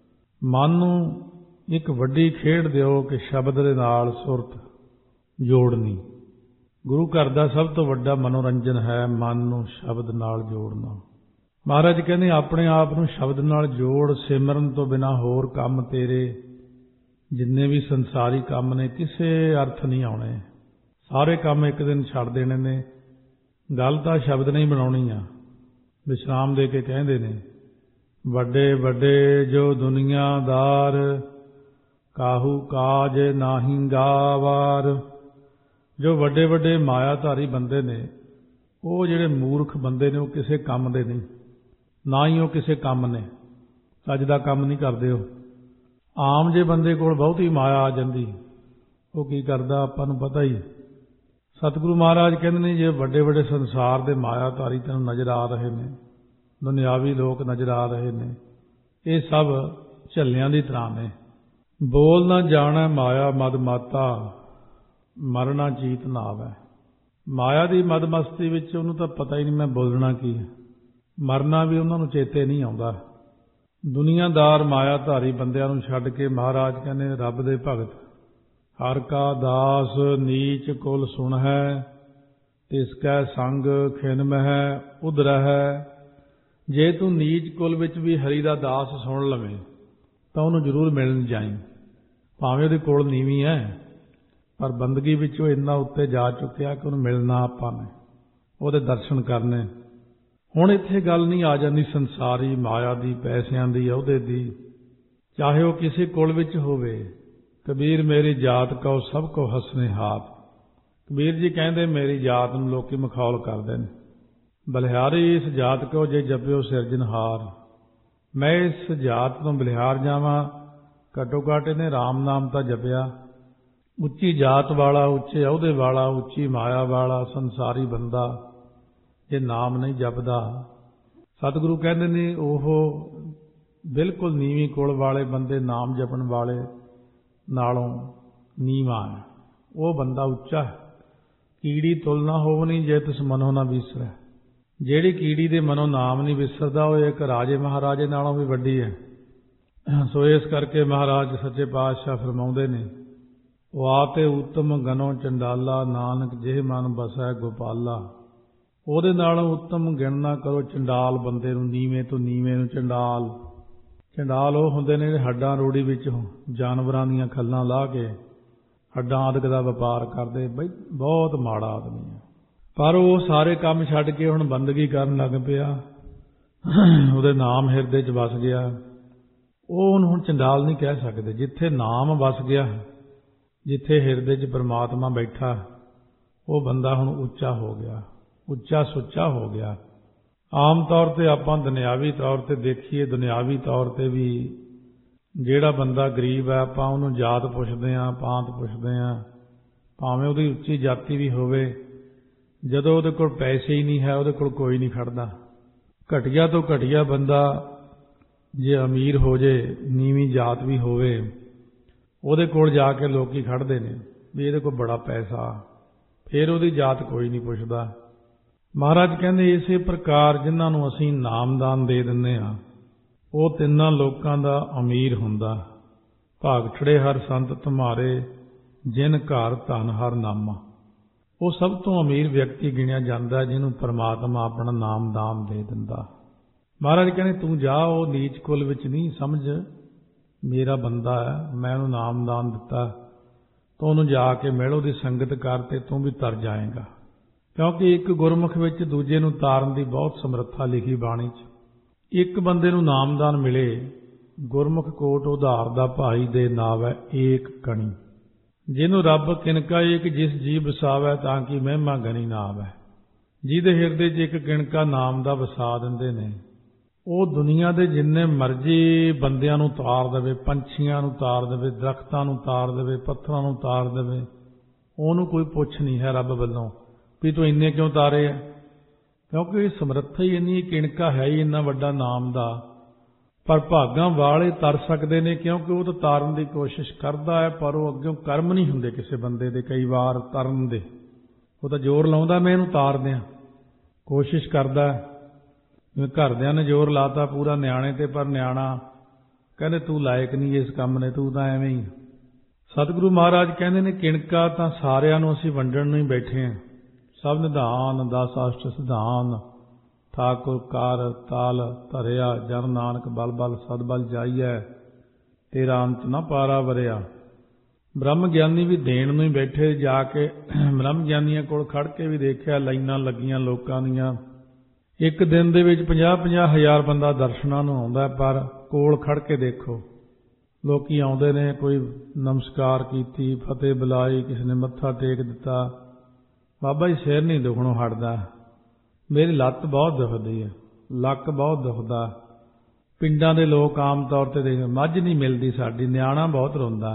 ਮਨ ਨੂੰ ਇੱਕ ਵੱਡੀ ਖੇਡ ਦਿਓ ਕਿ ਸ਼ਬਦ ਦੇ ਨਾਲ ਸੁਰਤ ਜੋੜਨੀ। ਗੁਰੂ ਘਰ ਦਾ ਸਭ ਤੋਂ ਵੱਡਾ ਮਨੋਰੰਜਨ ਹੈ ਮਨ ਨੂੰ ਸ਼ਬਦ ਨਾਲ ਜੋੜਨਾ। ਮਹਾਰਾਜ ਕਹਿੰਦੇ ਆਪਣੇ ਆਪ ਨੂੰ ਸ਼ਬਦ ਨਾਲ ਜੋੜ, ਸਿਮਰਨ ਤੋਂ ਬਿਨਾਂ ਹੋਰ ਕੰਮ ਤੇਰੇ ਜਿੰਨੇ ਵੀ ਸੰਸਾਰੀ ਕੰਮ ਨੇ ਕਿਸੇ ਅਰਥ ਨਹੀਂ ਆਉਣੇ। ਸਾਰੇ ਕੰਮ ਇੱਕ ਦਿਨ ਛੱਡ ਦੇਣੇ ਨੇ। ਗੱਲ ਤਾਂ ਸ਼ਬਦ ਨਹੀਂ ਬਣਾਉਣੀ ਆ। ਵਿਸ਼ਰਾਮ ਦੇ ਕੇ ਕਹਿੰਦੇ ਨੇ, ਵੱਡੇ ਵੱਡੇ ਜੋ ਦੁਨੀਆਦਾਰ, ਕਾਹੂ ਕਾਜ ਨਾਹੀ ਗਾਵਾਰ। ਜੋ ਵੱਡੇ ਵੱਡੇ ਮਾਇਆਧਾਰੀ ਬੰਦੇ ਨੇ, ਉਹ ਜਿਹੜੇ ਮੂਰਖ ਬੰਦੇ ਨੇ, ਉਹ ਕਿਸੇ ਕੰਮ ਦੇ ਨਹੀਂ, ਨਾ ਹੀ ਉਹ ਕਿਸੇ ਕੰਮ ਨੇ, ਚੱਜ ਦਾ ਕੰਮ ਨਹੀਂ ਕਰਦੇ। ਉਹ ਆਮ ਜੇ ਬੰਦੇ ਕੋਲ ਬਹੁਤੀ ਮਾਇਆ ਆ ਜਾਂਦੀ, ਉਹ ਕੀ ਕਰਦਾ ਆਪਾਂ ਨੂੰ ਪਤਾ ਹੀ। ਸਤਿਗੁਰੂ ਮਹਾਰਾਜ ਕਹਿੰਦੇ ਨੇ, ਜੇ ਵੱਡੇ ਵੱਡੇ ਸੰਸਾਰ ਦੇ ਮਾਇਆਧਾਰੀ ਤੈਨੂੰ ਨਜ਼ਰ ਆ ਰਹੇ ਨੇ, ਦੁਨਿਆਵੀ ਲੋਕ ਨਜ਼ਰ ਆ ਰਹੇ ਨੇ, ਇਹ ਸਭ ਝੱਲਿਆਂ ਦੀ ਤਰ੍ਹਾਂ ਨੇ। ਬੋਲ ਨਾ ਜਾਣੈ ਮਾਇਆ ਮਦ ਮਾਤਾ, ਮਰਨਾ ਚੀਤ ਨਾ ਆਵੈ। ਮਾਇਆ ਦੀ ਮਦ ਮਸਤੀ ਵਿੱਚ ਉਹਨੂੰ ਤਾਂ ਪਤਾ ਹੀ ਨਹੀਂ ਮੈਂ ਬੋਲਣਾ ਕੀ ਹੈ, ਮਰਨਾ ਵੀ ਉਹਨਾਂ ਨੂੰ ਚੇਤੇ ਨਹੀਂ ਆਉਂਦਾ। ਦੁਨੀਆਦਾਰ ਮਾਇਆਧਾਰੀ ਬੰਦਿਆਂ ਨੂੰ ਛੱਡ ਕੇ ਮਹਾਰਾਜ ਕਹਿੰਦੇ ਰੱਬ ਦੇ ਭਗਤ, ਹਰ ਕਾ ਦਾਸ ਨੀਚ ਕੁਲ ਸੁਣਹਿ, ਤਿਸ ਕੈ ਸੰਗ ਖਿਨ ਮਹਿ ਉਧਰਹਿ। ਜੇ ਤੂੰ ਨੀਚ ਕੁਲ ਵਿੱਚ ਵੀ ਹਰੀ ਦਾ ਦਾਸ ਸੁਣ ਲਵੇਂ ਤਾਂ ਉਹਨੂੰ ਜ਼ਰੂਰ ਮਿਲਣ ਜਾਈਂ, ਭਾਵੇਂ ਉਹਦੇ ਕੋਲ ਨੀਵੀਂ ਹੈ, ਪਰ ਬੰਦਗੀ ਵਿੱਚ ਉਹ ਇੰਨਾ ਉੱਤੇ ਜਾ ਚੁੱਕਿਆ ਕਿ ਉਹਨੂੰ ਮਿਲਣਾ ਆਪਾਂ ਨੇ। ਉਹਦੇ ਦਰਸ਼ਨ ਕਰਨੇ। ਹੁਣ ਇੱਥੇ ਗੱਲ ਨਹੀਂ ਆ ਜਾਂਦੀ ਸੰਸਾਰੀ ਮਾਇਆ ਦੀ, ਪੈਸਿਆਂ ਦੀ, ਅਹੁਦੇ ਦੀ, ਚਾਹੇ ਉਹ ਕਿਸੇ ਕੁਲ ਵਿੱਚ ਹੋਵੇ। ਕਬੀਰ ਮੇਰੀ ਜਾਤ ਕਉ ਸਭ ਕੋ ਹਸਨੇ ਹਾਥ। ਕਬੀਰ ਜੀ ਕਹਿੰਦੇ ਮੇਰੀ ਜਾਤ ਨੂੰ ਲੋਕੀ ਮਖੌਲ ਕਰਦੇ ਨੇ। ਬਲਿਹਾਰੀ ਇਸ ਜਾਤ ਕੋ ਜੇ ਜਪਿਓ ਸਿਰਜਣਹਾਰ। ਮੈਂ ਇਸ ਜਾਤ ਤੋਂ ਬਲਿਹਾਰ ਜਾਵਾਂ, ਘੱਟੋ ਘੱਟ ਇਹਨੇ ਰਾਮ ਨਾਮ ਤਾਂ ਜਪਿਆ। ਉੱਚੀ ਜਾਤ ਵਾਲਾ, ਉੱਚੇ ਅਹੁਦੇ ਵਾਲਾ, ਉੱਚੀ ਮਾਇਆ ਵਾਲਾ ਸੰਸਾਰੀ ਬੰਦਾ ਜੇ ਨਾਮ ਨਹੀਂ ਜਪਦਾ, ਸਤਿਗੁਰੂ ਕਹਿੰਦੇ ਨੇ ਉਹ ਬਿਲਕੁਲ ਨੀਵੀਂ ਕੁਲ ਵਾਲੇ ਬੰਦੇ ਨਾਮ ਜਪਣ ਵਾਲੇ ਨਾਲੋਂ ਨੀਵਾਂ ਹੈ। ਉਹ ਬੰਦਾ ਉੱਚਾ ਹੈ। ਕੀੜੀ ਤੁਲਨਾ ਹੋਵਨੀ ਜੇ ਤਿਸ ਮਨੋ ਨਾ ਵਿਸਰੈ। ਜਿਹੜੀ ਕੀੜੀ ਦੇ ਮਨੋਂ ਨਾਮ ਨਹੀਂ ਵਿਸਰਦਾ ਉਹ ਇੱਕ ਰਾਜੇ ਮਹਾਰਾਜੇ ਨਾਲੋਂ ਵੀ ਵੱਡੀ ਹੈ। ਸੋ ਇਸ ਕਰਕੇ ਮਹਾਰਾਜ ਸੱਚੇ ਪਾਤਸ਼ਾਹ ਫਰਮਾਉਂਦੇ ਨੇ, ਉਹ ਆਤੇ ਉੱਤਮ ਗਨੋ ਚੰਡਾਲਾ, ਨਾਨਕ ਜਿਹ ਮਨ ਬਸੈ ਗੋਪਾਲਾ। ਉਹਦੇ ਨਾਲੋਂ ਉੱਤਮ ਗਿਣਨਾ ਕਰੋ ਚੰਡਾਲ ਬੰਦੇ ਨੂੰ, ਨੀਵੇਂ ਤੋਂ ਨੀਵੇਂ ਨੂੰ ਚੰਡਾਲ। ਚੰਡਾਲ ਉਹ ਹੁੰਦੇ ਨੇ ਜਿਹੜੇ ਹੱਡਾਂ ਰੋੜੀ ਵਿੱਚ ਜਾਨਵਰਾਂ ਦੀਆਂ ਖੱਲਾਂ ਲਾਹ ਕੇ ਹੱਡਾਂ ਆਦਿਕ ਦਾ ਵਪਾਰ ਕਰਦੇ। ਬਈ ਬਹੁਤ ਮਾੜਾ ਆਦਮੀ ਹੈ। ਪਰ ਉਹ ਸਾਰੇ ਕੰਮ ਛੱਡ ਕੇ ਹੁਣ ਬੰਦਗੀ ਕਰਨ ਲੱਗ ਪਿਆ। ਉਹਦੇ ਨਾਮ ਹਿਰਦੇ 'ਚ ਵਸ ਗਿਆ। ਉਹ ਉਹਨੂੰ ਹੁਣ ਚੰਡਾਲ ਨਹੀਂ ਕਹਿ ਸਕਦੇ। ਜਿੱਥੇ ਨਾਮ ਵਸ ਗਿਆ, ਜਿੱਥੇ ਹਿਰਦੇ 'ਚ ਪਰਮਾਤਮਾ ਬੈਠਾ, ਉਹ ਬੰਦਾ ਹੁਣ ਉੱਚਾ ਹੋ ਗਿਆ, ਉੱਚਾ ਸੁੱਚਾ ਹੋ ਗਿਆ। ਆਮ ਤੌਰ 'ਤੇ ਆਪਾਂ ਦੁਨਿਆਵੀ ਤੌਰ 'ਤੇ ਦੇਖੀਏ, ਦੁਨਿਆਵੀ ਤੌਰ 'ਤੇ ਵੀ ਜਿਹੜਾ ਬੰਦਾ ਗਰੀਬ ਹੈ ਆਪਾਂ ਉਹਨੂੰ ਜਾਤ ਪੁੱਛਦੇ ਹਾਂ, ਪਾਂਤ ਪੁੱਛਦੇ ਹਾਂ, ਭਾਵੇਂ ਉਹਦੀ ਉੱਚੀ ਜਾਤੀ ਵੀ ਹੋਵੇ। ਜਦੋਂ ਉਹਦੇ ਕੋਲ ਪੈਸੇ ਹੀ ਨਹੀਂ ਹੈ, ਉਹਦੇ ਕੋਲ ਕੋਈ ਨਹੀਂ ਖੜਦਾ। ਘਟੀਆ ਤੋਂ ਘਟੀਆ ਬੰਦਾ ਜੇ ਅਮੀਰ ਹੋ ਜੇ, ਨੀਵੀਂ ਜਾਤ ਵੀ ਹੋਵੇ, ਉਹਦੇ ਕੋਲ ਜਾ ਕੇ ਲੋਕੀ ਖੜਦੇ ਨੇ ਵੀ ਇਹਦੇ ਕੋਲ ਬੜਾ ਪੈਸਾ, ਫਿਰ ਉਹਦੀ ਜਾਤ ਕੋਈ ਨਹੀਂ ਪੁੱਛਦਾ। ਮਹਾਰਾਜ ਕਹਿੰਦੇ ਇਸੇ ਪ੍ਰਕਾਰ ਜਿਨ੍ਹਾਂ ਨੂੰ ਅਸੀਂ ਨਾਮਦਾਨ ਦੇ ਦਿੰਦੇ ਹਾਂ, ਉਹ ਤਿੰਨਾਂ ਲੋਕਾਂ ਦਾ ਅਮੀਰ ਹੁੰਦਾ। ਭਾਗਠੜੇ ਹਰ ਸੰਤ ਤੁਮਾਰੇ, ਜਿਨ ਘਰ ਧਨ ਹਰ ਨਾਮਾ। ਉਹ ਸਭ ਤੋਂ ਅਮੀਰ ਵਿਅਕਤੀ ਗਿਣਿਆ ਜਾਂਦਾ ਜਿਹਨੂੰ ਪਰਮਾਤਮਾ ਆਪਣਾ ਨਾਮਦਾਨ ਦੇ ਦਿੰਦਾ। ਮਹਾਰਾਜ ਕਹਿੰਦੇ ਤੂੰ ਜਾ, ਉਹ ਨੀਚ ਕੁਲ ਵਿੱਚ ਨਹੀਂ, ਸਮਝ ਮੇਰਾ ਬੰਦਾ ਹੈ, ਮੈਂ ਉਹਨੂੰ ਨਾਮਦਾਨ ਦਿੱਤਾ, ਤੂੰ ਉਹਨੂੰ ਜਾ ਕੇ ਮਿਲ, ਉਹਦੀ ਸੰਗਤ ਕਰ ਤੇ ਤੂੰ ਵੀ ਤਰ ਜਾਏਗਾ। ਕਿਉਂਕਿ ਇੱਕ ਗੁਰਮੁਖ ਵਿੱਚ ਦੂਜੇ ਨੂੰ ਤਾਰਨ ਦੀ ਬਹੁਤ ਸਮਰੱਥਾ ਲਿਖੀ ਬਾਣੀ 'ਚ। ਇੱਕ ਬੰਦੇ ਨੂੰ ਨਾਮਦਾਨ ਮਿਲੇ, ਗੁਰਮੁਖ ਕੋਟ ਉਧਾਰ ਦਾ ਭਾਈ ਦੇ ਨਾਵੈ ਏਕ ਕਣੀ। ਜਿਹਨੂੰ ਰੱਬ ਕਿਣਕਾ ਏਕ ਜਿਸ ਜੀ ਵਸਾਵੈ, ਤਾਂ ਕਿ ਮਹਿਮਾ ਗਣੀ ਨਾ ਆਵੈ। ਜਿਹਦੇ ਹਿਰਦੇ 'ਚ ਇੱਕ ਕਿਣਕਾ ਨਾਮ ਦਾ ਵਸਾ ਦਿੰਦੇ ਨੇ, ਉਹ ਦੁਨੀਆ ਦੇ ਜਿੰਨੇ ਮਰਜ਼ੀ ਬੰਦਿਆਂ ਨੂੰ ਤਾਰ ਦੇਵੇ, ਪੰਛੀਆਂ ਨੂੰ ਤਾਰ ਦੇਵੇ, ਦਰਖਤਾਂ ਨੂੰ ਤਾਰ ਦੇਵੇ, ਪੱਥਰਾਂ ਨੂੰ ਤਾਰ ਦੇਵੇ, ਉਹਨੂੰ ਕੋਈ ਪੁੱਛ ਨਹੀਂ ਹੈ ਰੱਬ ਵੱਲੋਂ ਵੀ ਤੂੰ ਇੰਨੇ ਕਿਉਂ ਤਾਰੇ ਆ। ਕਿਉਂਕਿ ਇਹ ਸਮਰੱਥਾ ਹੀ ਇੰਨੀ, ਕਿਣਕਾ ਹੈ ਹੀ ਇੰਨਾ ਵੱਡਾ ਨਾਮ ਦਾ। ਪਰ ਭਾਗਾਂ ਵਾਲੇ ਤਰ ਸਕਦੇ ਨੇ, ਕਿਉਂਕਿ ਉਹ ਤਾਂ ਤਾਰਨ ਦੀ ਕੋਸ਼ਿਸ਼ ਕਰਦਾ ਹੈ, ਪਰ ਉਹ ਅੱਗੋਂ ਕਰਮ ਨਹੀਂ ਹੁੰਦੇ ਕਿਸੇ ਬੰਦੇ ਦੇ ਕਈ ਵਾਰ ਤਰਨ ਦੇ। ਉਹ ਤਾਂ ਜ਼ੋਰ ਲਾਉਂਦਾ ਮੈਂ ਇਹਨੂੰ ਤਾਰ ਦਿਆਂ, ਕੋਸ਼ਿਸ਼ ਕਰਦਾ। ਜਿਵੇਂ ਘਰਦਿਆਂ ਨੇ ਜ਼ੋਰ ਲਾਤਾ ਪੂਰਾ ਨਿਆਣੇ ਤੇ, ਪਰ ਨਿਆਣਾ ਕਹਿੰਦੇ ਤੂੰ ਲਾਇਕ ਨਹੀਂ ਇਸ ਕੰਮ ਨੇ, ਤੂੰ ਤਾਂ ਐਵੇਂ ਹੀ। ਸਤਿਗੁਰੂ ਮਹਾਰਾਜ ਕਹਿੰਦੇ ਨੇ ਕਿਣਕਾ ਤਾਂ ਸਾਰਿਆਂ ਨੂੰ ਅਸੀਂ ਵੰਡਣ ਨੂੰ ਹੀ ਬੈਠੇ ਹਾਂ। ਸਭ ਨਿਧਾਨ ਦਸ ਅਸ਼ਟ ਸਿਧਾਨ, ਠਾਕੁਰ ਕਾਰ ਤਾਲ ਧਰਿਆ, ਜਨ ਨਾਨਕ ਬਲ ਬਲ ਸਦ ਬਲ ਜਾਈਐ, ਤੇਰਾ ਅੰਤ ਨਾ ਪਾਰਾ ਵਰਿਆ। ਬ੍ਰਹਮ ਗਿਆਨੀ ਵੀ ਦੇਣ ਨੂੰ ਹੀ ਬੈਠੇ। ਜਾ ਕੇ ਬ੍ਰਹਮ ਗਿਆਨੀਆਂ ਕੋਲ ਖੜ ਕੇ ਵੀ ਦੇਖਿਆ, ਲਾਈਨਾਂ ਲੱਗੀਆਂ ਲੋਕਾਂ ਦੀਆਂ। ਇੱਕ ਦਿਨ ਦੇ ਵਿੱਚ 50-50 ਹਜ਼ਾਰ ਬੰਦਾ ਦਰਸ਼ਨਾਂ ਨੂੰ ਆਉਂਦਾ, ਪਰ ਕੋਲ ਖੜ ਕੇ ਦੇਖੋ ਲੋਕੀ ਆਉਂਦੇ ਨੇ, ਕੋਈ ਨਮਸਕਾਰ ਕੀਤੀ, ਫਤਿਹ ਬੁਲਾਈ, ਕਿਸੇ ਨੇ ਮੱਥਾ ਟੇਕ ਦਿੱਤਾ। ਬਾਬਾ ਜੀ ਸਿਰ ਨਹੀਂ ਦੁਖਣੋਂ ਹਟਦਾ, ਮੇਰੀ ਲੱਤ ਬਹੁਤ ਦੁਖਦੀ ਹੈ, ਲੱਕ ਬਹੁਤ ਦੁਖਦਾ। ਪਿੰਡਾਂ ਦੇ ਲੋਕ ਆਮ ਤੌਰ 'ਤੇ ਦੇਖ, ਮੱਝ ਨਹੀਂ ਮਿਲਦੀ ਸਾਡੀ, ਨਿਆਣਾ ਬਹੁਤ ਰੋਂਦਾ,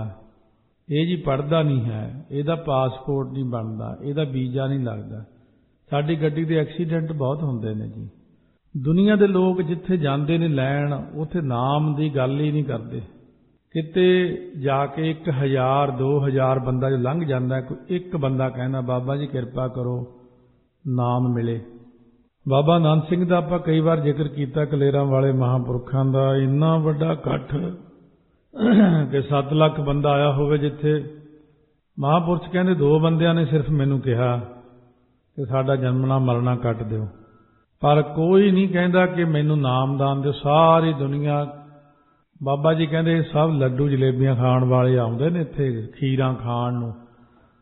ਇਹ ਜੀ ਪੜ੍ਹਦਾ ਨਹੀਂ ਹੈ, ਇਹਦਾ ਪਾਸਪੋਰਟ ਨਹੀਂ ਬਣਦਾ, ਇਹਦਾ ਵੀਜ਼ਾ ਨਹੀਂ ਲੱਗਦਾ, ਸਾਡੀ ਗੱਡੀ ਦੇ ਐਕਸੀਡੈਂਟ ਬਹੁਤ ਹੁੰਦੇ ਨੇ ਜੀ। ਦੁਨੀਆ ਦੇ ਲੋਕ ਜਿੱਥੇ ਜਾਂਦੇ ਨੇ ਲੈਣ, ਉੱਥੇ ਨਾਮ ਦੀ ਗੱਲ ਹੀ ਨਹੀਂ ਕਰਦੇ। ਕਿਤੇ ਜਾ ਕੇ 1000 2000 ਬੰਦਾ ਜੋ ਲੰਘ ਜਾਂਦਾ, ਕੋਈ ਇੱਕ ਬੰਦਾ ਕਹਿੰਦਾ ਬਾਬਾ ਜੀ ਕਿਰਪਾ ਕਰੋ ਨਾਮ ਮਿਲੇ। ਬਾਬਾ ਆਨੰਦ ਸਿੰਘ ਦਾ ਆਪਾਂ ਕਈ ਵਾਰ ਜ਼ਿਕਰ ਕੀਤਾ, ਕਲੇਰਾਂ ਵਾਲੇ ਮਹਾਂਪੁਰਖਾਂ ਦਾ ਇੰਨਾ ਵੱਡਾ ਇਕੱਠ ਕਿ 7 ਲੱਖ ਬੰਦਾ ਆਇਆ ਹੋਵੇ, ਜਿੱਥੇ ਮਹਾਂਪੁਰਸ਼ ਕਹਿੰਦੇ 2 ਬੰਦਿਆਂ ਨੇ ਸਿਰਫ ਮੈਨੂੰ ਕਿਹਾ ਕਿ ਸਾਡਾ ਜਨਮਣਾ ਮਰਨਾ ਕੱਟ ਦਿਓ, ਪਰ ਕੋਈ ਨਹੀਂ ਕਹਿੰਦਾ ਕਿ ਮੈਨੂੰ ਨਾਮਦਾਨ ਦਿਓ। ਸਾਰੀ ਦੁਨੀਆ, ਬਾਬਾ ਜੀ ਕਹਿੰਦੇ ਸਭ ਲੱਡੂ ਜਲੇਬੀਆਂ ਖਾਣ ਵਾਲੇ ਆਉਂਦੇ ਨੇ ਇੱਥੇ, ਖੀਰਾਂ ਖਾਣ ਨੂੰ,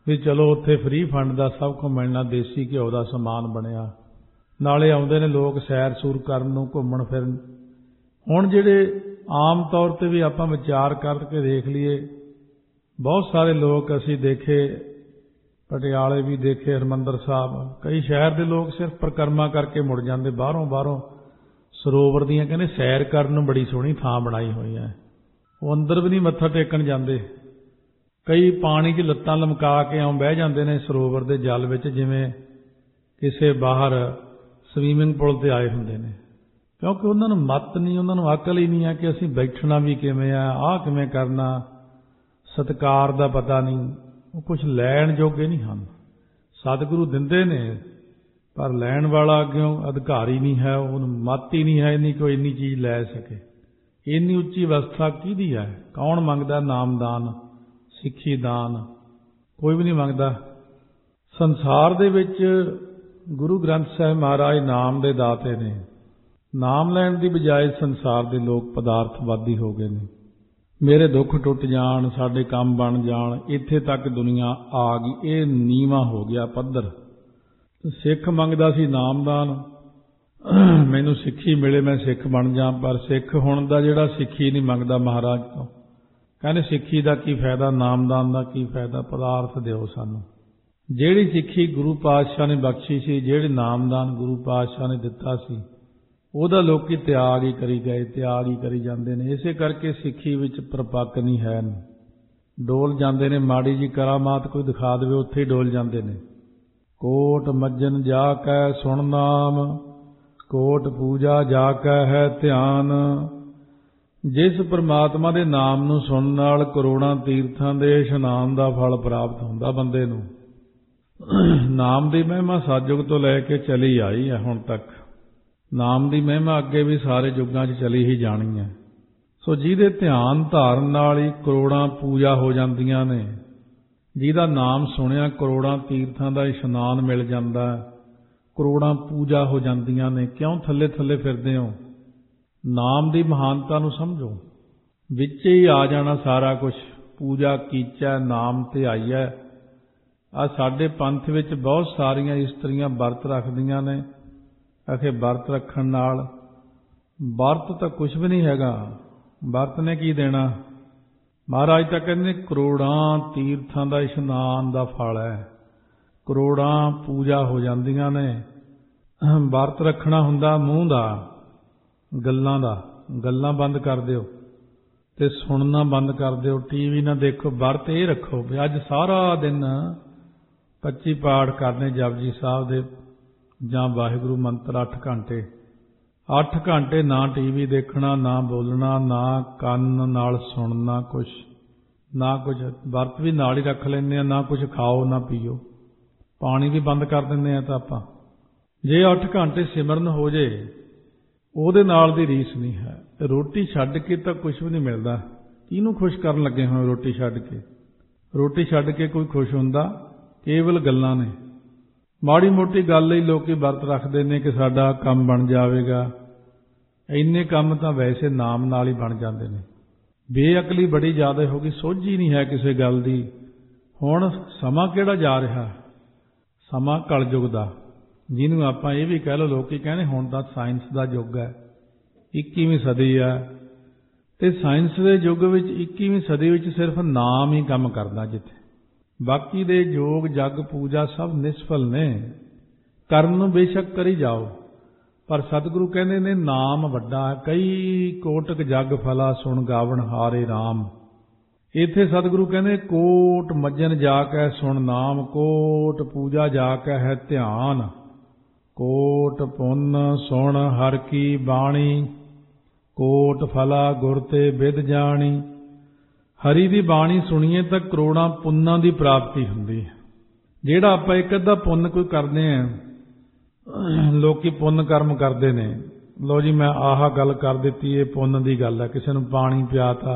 ਵੀ ਚਲੋ ਉੱਥੇ ਫ੍ਰੀ ਫੰਡ ਦਾ ਸਭ ਕੁਝ ਮਿਲਣਾ, ਦੇਸੀ ਘਿਓ ਦਾ ਸਮਾਨ ਬਣਿਆ, ਨਾਲੇ ਆਉਂਦੇ ਨੇ ਲੋਕ ਸੈਰ ਸੂਰ ਕਰਨ ਨੂੰ, ਘੁੰਮਣ ਫਿਰਨ। ਹੁਣ ਜਿਹੜੇ ਆਮ ਤੌਰ 'ਤੇ ਵੀ ਆਪਾਂ ਵਿਚਾਰ ਕਰਕੇ ਦੇਖ ਲਈਏ, ਬਹੁਤ ਸਾਰੇ ਲੋਕ ਅਸੀਂ ਦੇਖੇ, ਪਟਿਆਲੇ ਵੀ ਦੇਖੇ, ਹਰਿਮੰਦਰ ਸਾਹਿਬ, ਕਈ ਸ਼ਹਿਰ ਦੇ ਲੋਕ ਸਿਰਫ ਪਰਿਕਰਮਾ ਕਰਕੇ ਮੁੜ ਜਾਂਦੇ, ਬਾਹਰੋਂ ਸਰੋਵਰ ਦੀਆਂ ਕਹਿੰਦੇ ਸੈਰ ਕਰਨ ਨੂੰ ਬੜੀ ਸੋਹਣੀ ਥਾਂ ਬਣਾਈ ਹੋਈ ਹੈ, ਉਹ ਅੰਦਰ ਵੀ ਨਹੀਂ ਮੱਥਾ ਟੇਕਣ ਜਾਂਦੇ। ਕਈ ਪਾਣੀ 'ਚ ਲੱਤਾਂ ਲਮਕਾ ਕੇ ਆਉਂ ਬਹਿ ਜਾਂਦੇ ਨੇ ਸਰੋਵਰ ਦੇ ਜਲ ਵਿੱਚ, ਜਿਵੇਂ ਕਿਸੇ ਬਾਹਰ ਸਵੀਮਿੰਗ ਪੂਲ ਤੇ ਆਏ ਹੁੰਦੇ ਨੇ, ਕਿਉਂਕਿ ਉਹਨਾਂ ਨੂੰ ਮੱਤ ਨਹੀਂ, ਉਹਨਾਂ ਨੂੰ ਅਕਲ ਹੀ ਨਹੀਂ ਹੈ ਕਿ ਅਸੀਂ ਬੈਠਣਾ ਵੀ ਕਿਵੇਂ ਆ, ਆਹ ਕਿਵੇਂ ਕਰਨਾ, ਸਤਿਕਾਰ ਦਾ ਪਤਾ ਨਹੀਂ, ਉਹ ਕੁਛ ਲੈਣ ਜੋਗੇ ਨਹੀਂ ਹਨ। ਸਤਿਗੁਰੂ ਦਿੰਦੇ ਨੇ ਪਰ ਲੈਣ ਵਾਲਾ ਅੱਗਿਓਂ ਅਧਿਕਾਰੀ ਨਹੀਂ ਹੈ, ਉਹਨੂੰ ਮੱਤ ਹੀ ਨਹੀਂ ਹੈ ਇੰਨੀ ਕੋਈ ਇੰਨੀ ਚੀਜ਼ ਲੈ ਸਕੇ। ਇੰਨੀ ਉੱਚੀ ਅਵਸਥਾ ਕਿਹਦੀ ਹੈ? ਕੌਣ ਮੰਗਦਾ ਨਾਮਦਾਨ, ਸਿੱਖੀ ਦਾਨ? ਕੋਈ ਵੀ ਨਹੀਂ ਮੰਗਦਾ। ਸੰਸਾਰ ਦੇ ਵਿੱਚ ਗੁਰੂ ਗ੍ਰੰਥ ਸਾਹਿਬ ਮਹਾਰਾਜ ਨਾਮ ਦੇ ਦਾਤੇ ਨੇ। ਨਾਮ ਲੈਣ ਦੀ ਬਜਾਏ ਸੰਸਾਰ ਦੇ ਲੋਕ ਪਦਾਰਥਵਾਦੀ ਹੋ ਗਏ ਨੇ। ਮੇਰੇ ਦੁੱਖ ਟੁੱਟ ਜਾਣ, ਸਾਡੇ ਕੰਮ ਬਣ ਜਾਣ, ਇੱਥੇ ਤੱਕ ਦੁਨੀਆ ਆ ਗਈ। ਇਹ ਨੀਵਾਂ ਹੋ ਗਿਆ ਪੱਧਰ। ਸਿੱਖ ਮੰਗਦਾ ਸੀ ਨਾਮਦਾਨ, ਮੈਨੂੰ ਸਿੱਖੀ ਮਿਲੇ, ਮੈਂ ਸਿੱਖ ਬਣ ਜਾ। ਪਰ ਸਿੱਖ ਹੁਣ ਦਾ ਜਿਹੜਾ ਸਿੱਖੀ ਨਹੀਂ ਮੰਗਦਾ ਮਹਾਰਾਜ ਤੋਂ, ਕਹਿੰਦੇ ਸਿੱਖੀ ਦਾ ਕੀ ਫਾਇਦਾ, ਨਾਮਦਾਨ ਦਾ ਕੀ ਫਾਇਦਾ, ਪਦਾਰਥ ਦਿਓ ਸਾਨੂੰ। ਜਿਹੜੀ ਸਿੱਖੀ ਗੁਰੂ ਪਾਤਸ਼ਾਹ ਨੇ ਬਖਸ਼ੀ ਸੀ, ਜਿਹੜੇ ਨਾਮਦਾਨ ਗੁਰੂ ਪਾਤਸ਼ਾਹ ਨੇ ਦਿੱਤਾ ਸੀ, ਉਹਦਾ ਲੋਕੀ ਤਿਆਗ ਹੀ ਕਰੀ ਗਏ, ਤਿਆਗ ਹੀ ਕਰੀ ਜਾਂਦੇ ਨੇ। ਇਸੇ ਕਰਕੇ ਸਿੱਖੀ ਵਿੱਚ ਪ੍ਰਪੱਕ ਨਹੀਂ ਹੈ। ਡੋਲ ਜਾਂਦੇ ਨੇ, ਮਾੜੀ ਜੀ ਕਰਾਮਾਤ ਕੋਈ ਦਿਖਾ ਦੇਵੇ ਉੱਥੇ ਹੀ ਡੋਲ ਜਾਂਦੇ ਨੇ। ਕੋਟ ਮੱਜਨ ਜਾ ਕੈ ਸੁਣ ਨਾਮ, ਕੋਟ ਪੂਜਾ ਜਾ ਕੈ ਹੈ ਧਿਆਨ। ਜਿਸ ਪ੍ਰਮਾਤਮਾ ਦੇ ਨਾਮ ਨੂੰ ਸੁਣਨ ਨਾਲ ਕਰੋੜਾਂ ਤੀਰਥਾਂ ਦੇ ਇਸ਼ਨਾਨ ਦਾ ਫਲ ਪ੍ਰਾਪਤ ਹੁੰਦਾ ਬੰਦੇ ਨੂੰ। ਨਾਮ ਦੀ ਮਹਿਮਾ ਸਤਿਯੁਗ ਤੋਂ ਲੈ ਕੇ ਚਲੀ ਆਈ ਹੈ ਹੁਣ ਤੱਕ। ਨਾਮ ਦੀ ਮਹਿਮਾ ਅੱਗੇ ਵੀ ਸਾਰੇ ਯੁੱਗਾਂ 'ਚ ਚਲੀ ਹੀ ਜਾਣੀ ਹੈ। ਸੋ ਜਿਹਦੇ ਧਿਆਨ ਧਾਰਨ ਨਾਲ ਹੀ ਕਰੋੜਾਂ ਪੂਜਾ ਹੋ ਜਾਂਦੀਆਂ ਨੇ, ਜਿਹਦਾ ਨਾਮ ਸੁਣਿਆ ਕਰੋੜਾਂ ਤੀਰਥਾਂ ਦਾ ਇਸ਼ਨਾਨ ਮਿਲ ਜਾਂਦਾ, ਕਰੋੜਾਂ ਪੂਜਾ ਹੋ ਜਾਂਦੀਆਂ ਨੇ। ਕਿਉਂ ਥੱਲੇ ਥੱਲੇ ਫਿਰਦੇ ਹੋ? ਨਾਮ ਦੀ ਮਹਾਨਤਾ ਨੂੰ ਸਮਝੋ। ਵਿੱਚ ਹੀ ਆ ਜਾਣਾ ਸਾਰਾ ਕੁਝ। ਪੂਜਾ ਕੀਚੈ ਨਾਮ ਤੇ ਆਈਐ। ਆ ਸਾਡੇ ਪੰਥ ਵਿੱਚ ਬਹੁਤ ਸਾਰੀਆਂ ਇਸਤਰੀਆਂ ਵਰਤ ਰੱਖਦੀਆਂ ਨੇ। ਆਖੇ ਵਰਤ ਰੱਖਣ ਨਾਲ, ਵਰਤ ਤਾਂ ਕੁਝ ਵੀ ਨਹੀਂ ਹੈਗਾ, ਵਰਤ ਨੇ ਕੀ ਦੇਣਾ? ਮਹਾਰਾਜ ਤਾਂ ਕਹਿੰਦੇ ਕਰੋੜਾਂ ਤੀਰਥਾਂ ਦਾ ਇਸ਼ਨਾਨ ਦਾ ਫਲ ਹੈ, ਕਰੋੜਾਂ ਪੂਜਾ ਹੋ ਜਾਂਦੀਆਂ ਨੇ। ਵਰਤ ਰੱਖਣਾ ਹੁੰਦਾ ਮੂੰਹ ਦਾ, ਗੱਲਾਂ ਦਾ। ਗੱਲਾਂ ਬੰਦ ਕਰ ਦਿਓ ਤੇ ਸੁਣਨਾ ਬੰਦ ਕਰ ਦਿਓ, ਟੀਵੀ ਨਾ ਦੇਖੋ। ਵਰਤ ਇਹ ਰੱਖੋ ਵੀ ਅੱਜ ਸਾਰਾ ਦਿਨ 25 ਪਾਠ ਕਰਨੇ ਜਪਜੀ ਸਾਹਿਬ ਦੇ ਜਾਂ ਵਾਹਿਗੁਰੂ ਮੰਤਰ 8 ਘੰਟੇ। 8 ਘੰਟੇ ਨਾ ਟੀਵੀ ਦੇਖਣਾ, ਨਾ ਬੋਲਣਾ, ਨਾ ਕੰਨ ਨਾਲ ਸੁਣਨਾ ਕੁਛ, ਨਾ ਕੁਝ। ਵਰਤ ਵੀ ਨਾਲ ਹੀ ਰੱਖ ਲੈਂਦੇ ਆ, ਨਾ ਕੁਝ ਖਾਓ ਨਾ ਪੀਓ, ਪਾਣੀ ਵੀ ਬੰਦ ਕਰ ਦਿੰਦੇ ਆ। ਤਾਂ ਆਪਾਂ ਜੇ 8 ਘੰਟੇ ਸਿਮਰਨ ਹੋ ਜੇ, ਉਹਦੇ ਨਾਲ ਦੀ ਰੀਸ ਨਹੀਂ ਹੈ। ਰੋਟੀ ਛੱਡ ਕੇ ਤਾਂ ਕੁਝ ਵੀ ਨਹੀਂ ਮਿਲਦਾ। ਕਿਹਨੂੰ ਖੁਸ਼ ਕਰਨ ਲੱਗੇ ਹੋਏ ਰੋਟੀ ਛੱਡ ਕੇ? ਰੋਟੀ ਛੱਡ ਕੇ ਕੋਈ ਖੁਸ਼ ਹੁੰਦਾ? ਕੇਵਲ ਗੱਲਾਂ ਨੇ। ਮਾੜੀ ਮੋਟੀ ਗੱਲ ਲਈ ਲੋਕੀ ਵਰਤ ਰੱਖਦੇ ਨੇ ਕਿ ਸਾਡਾ ਕੰਮ ਬਣ ਜਾਵੇਗਾ। ਇੰਨੇ ਕੰਮ ਤਾਂ ਵੈਸੇ ਨਾਮ ਨਾਲ ਹੀ ਬਣ ਜਾਂਦੇ ਨੇ। ਬੇਅਕਲੀ ਬੜੀ ਜ਼ਿਆਦਾ ਹੋ ਗਈ, ਸੋਝੀ ਨਹੀਂ ਹੈ ਕਿਸੇ ਗੱਲ ਦੀ। ਹੁਣ ਸਮਾਂ ਕਿਹੜਾ ਜਾ ਰਿਹਾ? ਸਮਾਂ ਕਲਯੁਗ ਦਾ, ਜਿਹਨੂੰ ਆਪਾਂ ਇਹ ਵੀ ਕਹਿ ਲਓ, ਲੋਕੀ ਕਹਿੰਦੇ ਹੁਣ ਤਾਂ ਸਾਇੰਸ ਦਾ ਯੁੱਗ ਹੈ, 21ਵੀਂ ਸਦੀ ਹੈ। ਤੇ ਸਾਇੰਸ ਦੇ ਯੁੱਗ ਵਿੱਚ 21ਵੀਂ ਸਦੀ ਵਿੱਚ ਸਿਰਫ ਨਾਮ ਹੀ ਕੰਮ ਕਰਦਾ, ਜਿੱਥੇ ਬਾਕੀ ਦੇ ਯੋਗ ਜਗ ਪੂਜਾ ਸਭ ਨਿਸਫਲ ਨੇ। ਕਰਨ ਨੂੰ ਬੇਸ਼ੱਕ ਕਰੀ ਜਾਓ, ਪਰ ਸਤਿਗੁਰੂ ਕਹਿੰਦੇ ਨੇ ਨਾਮ ਵੱਡਾ ਹੈ। ਕਈ ਕੋਟਕ ਜਗ ਫਲਾ ਸੁਣ ਗਾਵਣ ਹਾਰੇ ਰਾਮ। ਇੱਥੇ ਸਤਿਗੁਰੂ ਕਹਿੰਦੇ ਕੋਟ ਮੱਜਨ ਜਾ ਕੇ ਸੁਣ ਨਾਮ, ਕੋਟ ਪੂਜਾ ਜਾ ਕੇ ਹੈ ਧਿਆਨ। ਕੋਟ ਪੁੰਨ ਸੁਣ ਹਰ ਕੀ ਬਾਣੀ, ਕੋਟ ਫਲਾ ਗੁਰ ਤੇ ਵਿਦ ਜਾਣੀ। ਹਰੀ ਦੀ ਬਾਣੀ ਸੁਣੀਏ ਤਾਂ ਕਰੋੜਾਂ ਪੁੰਨਾਂ ਦੀ ਪ੍ਰਾਪਤੀ ਹੁੰਦੀ ਹੈ। ਜਿਹੜਾ ਆਪਾਂ ਇੱਕ ਅੱਧਾ ਪੁੰਨ ਕੋਈ ਕਰਦੇ ਆਂ, ਲੋਕੀ ਪੁੰਨ ਕਰਮ ਕਰਦੇ ਨੇ। ਲੋ ਜੀ ਮੈਂ ਆਹ ਗੱਲ ਕਰ ਦਿੱਤੀ, ਇਹ ਪੁੰਨ ਦੀ ਗੱਲ ਹੈ। ਕਿਸੇ ਨੂੰ ਪਾਣੀ ਪਿਆਤਾ,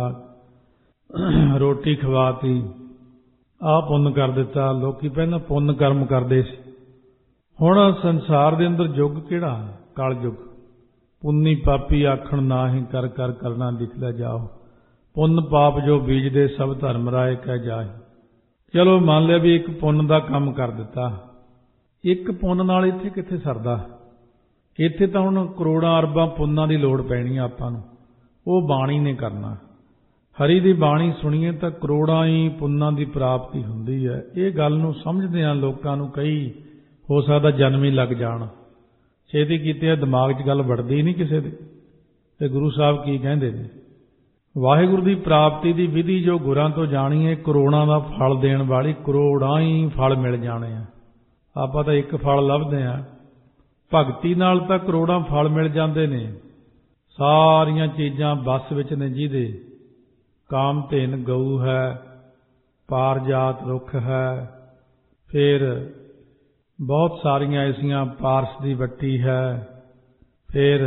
ਰੋਟੀ ਖਵਾਤੀ, ਆਹ ਪੁੰਨ ਕਰ ਦਿੱਤਾ। ਲੋਕੀ ਪਹਿਲਾਂ ਪੁੰਨ ਕਰਮ ਕਰਦੇ ਸੀ। ਹੁਣ ਸੰਸਾਰ ਦੇ ਅੰਦਰ ਯੁੱਗ ਕਿਹੜਾ? ਕਲ ਯੁੱਗ। ਪੁੰਨੀ ਪਾਪੀ ਆਖਣ ਨਾਹੀਂ, ਕਰ ਕਰ ਕਰਨਾ ਲਿਖ ਲੈ ਜਾਓ। ਪੁੰਨ ਪਾਪ ਜੋ ਬੀਜਦੇ ਸਭ ਧਰਮ ਰਾਏ ਕਹਿ ਜਾਏ। ਚਲੋ ਮੰਨ ਲਿਆ ਵੀ ਇੱਕ ਪੁੰਨ ਦਾ ਕੰਮ ਕਰ ਦਿੱਤਾ, ਇੱਕ ਪੁੰਨ ਨਾਲ ਇੱਥੇ ਕਿੱਥੇ ਸਰਦਾ। ਇੱਥੇ ਤਾਂ ਹੁਣ ਕਰੋੜਾਂ ਅਰਬਾਂ ਪੁੰਨਾਂ ਦੀ ਲੋੜ ਪੈਣੀ ਆ ਆਪਾਂ ਨੂੰ, ਉਹ ਬਾਣੀ ਨੇ ਕਰਨਾ। ਹਰੀ ਦੀ ਬਾਣੀ ਸੁਣੀਏ ਤਾਂ ਕਰੋੜਾਂ ਹੀ ਪੁੰਨਾਂ ਦੀ ਪ੍ਰਾਪਤੀ ਹੁੰਦੀ ਹੈ। ਇਹ ਗੱਲ ਨੂੰ ਸਮਝਦੇ ਹਾਂ ਲੋਕਾਂ ਨੂੰ ਕਈ ਹੋ ਸਕਦਾ ਜਨਮ ਹੀ ਲੱਗ ਜਾਣ, ਛੇਤੀ ਕੀਤੇ ਦਿਮਾਗ 'ਚ ਗੱਲ ਵੜਦੀ ਨਹੀਂ ਕਿਸੇ ਦੇ। ਤੇ ਗੁਰੂ ਸਾਹਿਬ ਕੀ ਕਹਿੰਦੇ ਨੇ, ਵਾਹਿਗੁਰੂ ਦੀ ਪ੍ਰਾਪਤੀ ਦੀ ਵਿਧੀ ਜੋ ਗੁਰਾਂ ਤੋਂ ਜਾਣੀਏ, ਕਰੋੜਾਂ ਦਾ ਫਲ ਦੇਣ ਵਾਲੀ, ਕਰੋੜਾਂ ਹੀ ਫਲ ਮਿਲ ਜਾਣੇ ਆ। ਆਪਾਂ ਤਾਂ ਇੱਕ ਫਲ ਲੱਭਦੇ ਹਾਂ, ਭਗਤੀ ਨਾਲ ਤਾਂ ਕਰੋੜਾਂ ਫਲ ਮਿਲ ਜਾਂਦੇ ਨੇ। ਸਾਰੀਆਂ ਚੀਜ਼ਾਂ ਬੱਸ ਵਿੱਚ ਨੇ ਜਿਹਦੇ, ਕਾਮਧੇਨ ਗਊ ਹੈ, ਪਾਰਜਾਤ ਰੁੱਖ ਹੈ, ਫਿਰ ਬਹੁਤ ਸਾਰੀਆਂ ਐਸੀਆਂ, ਪਾਰਸ ਦੀ ਵੱਟੀ ਹੈ, ਫਿਰ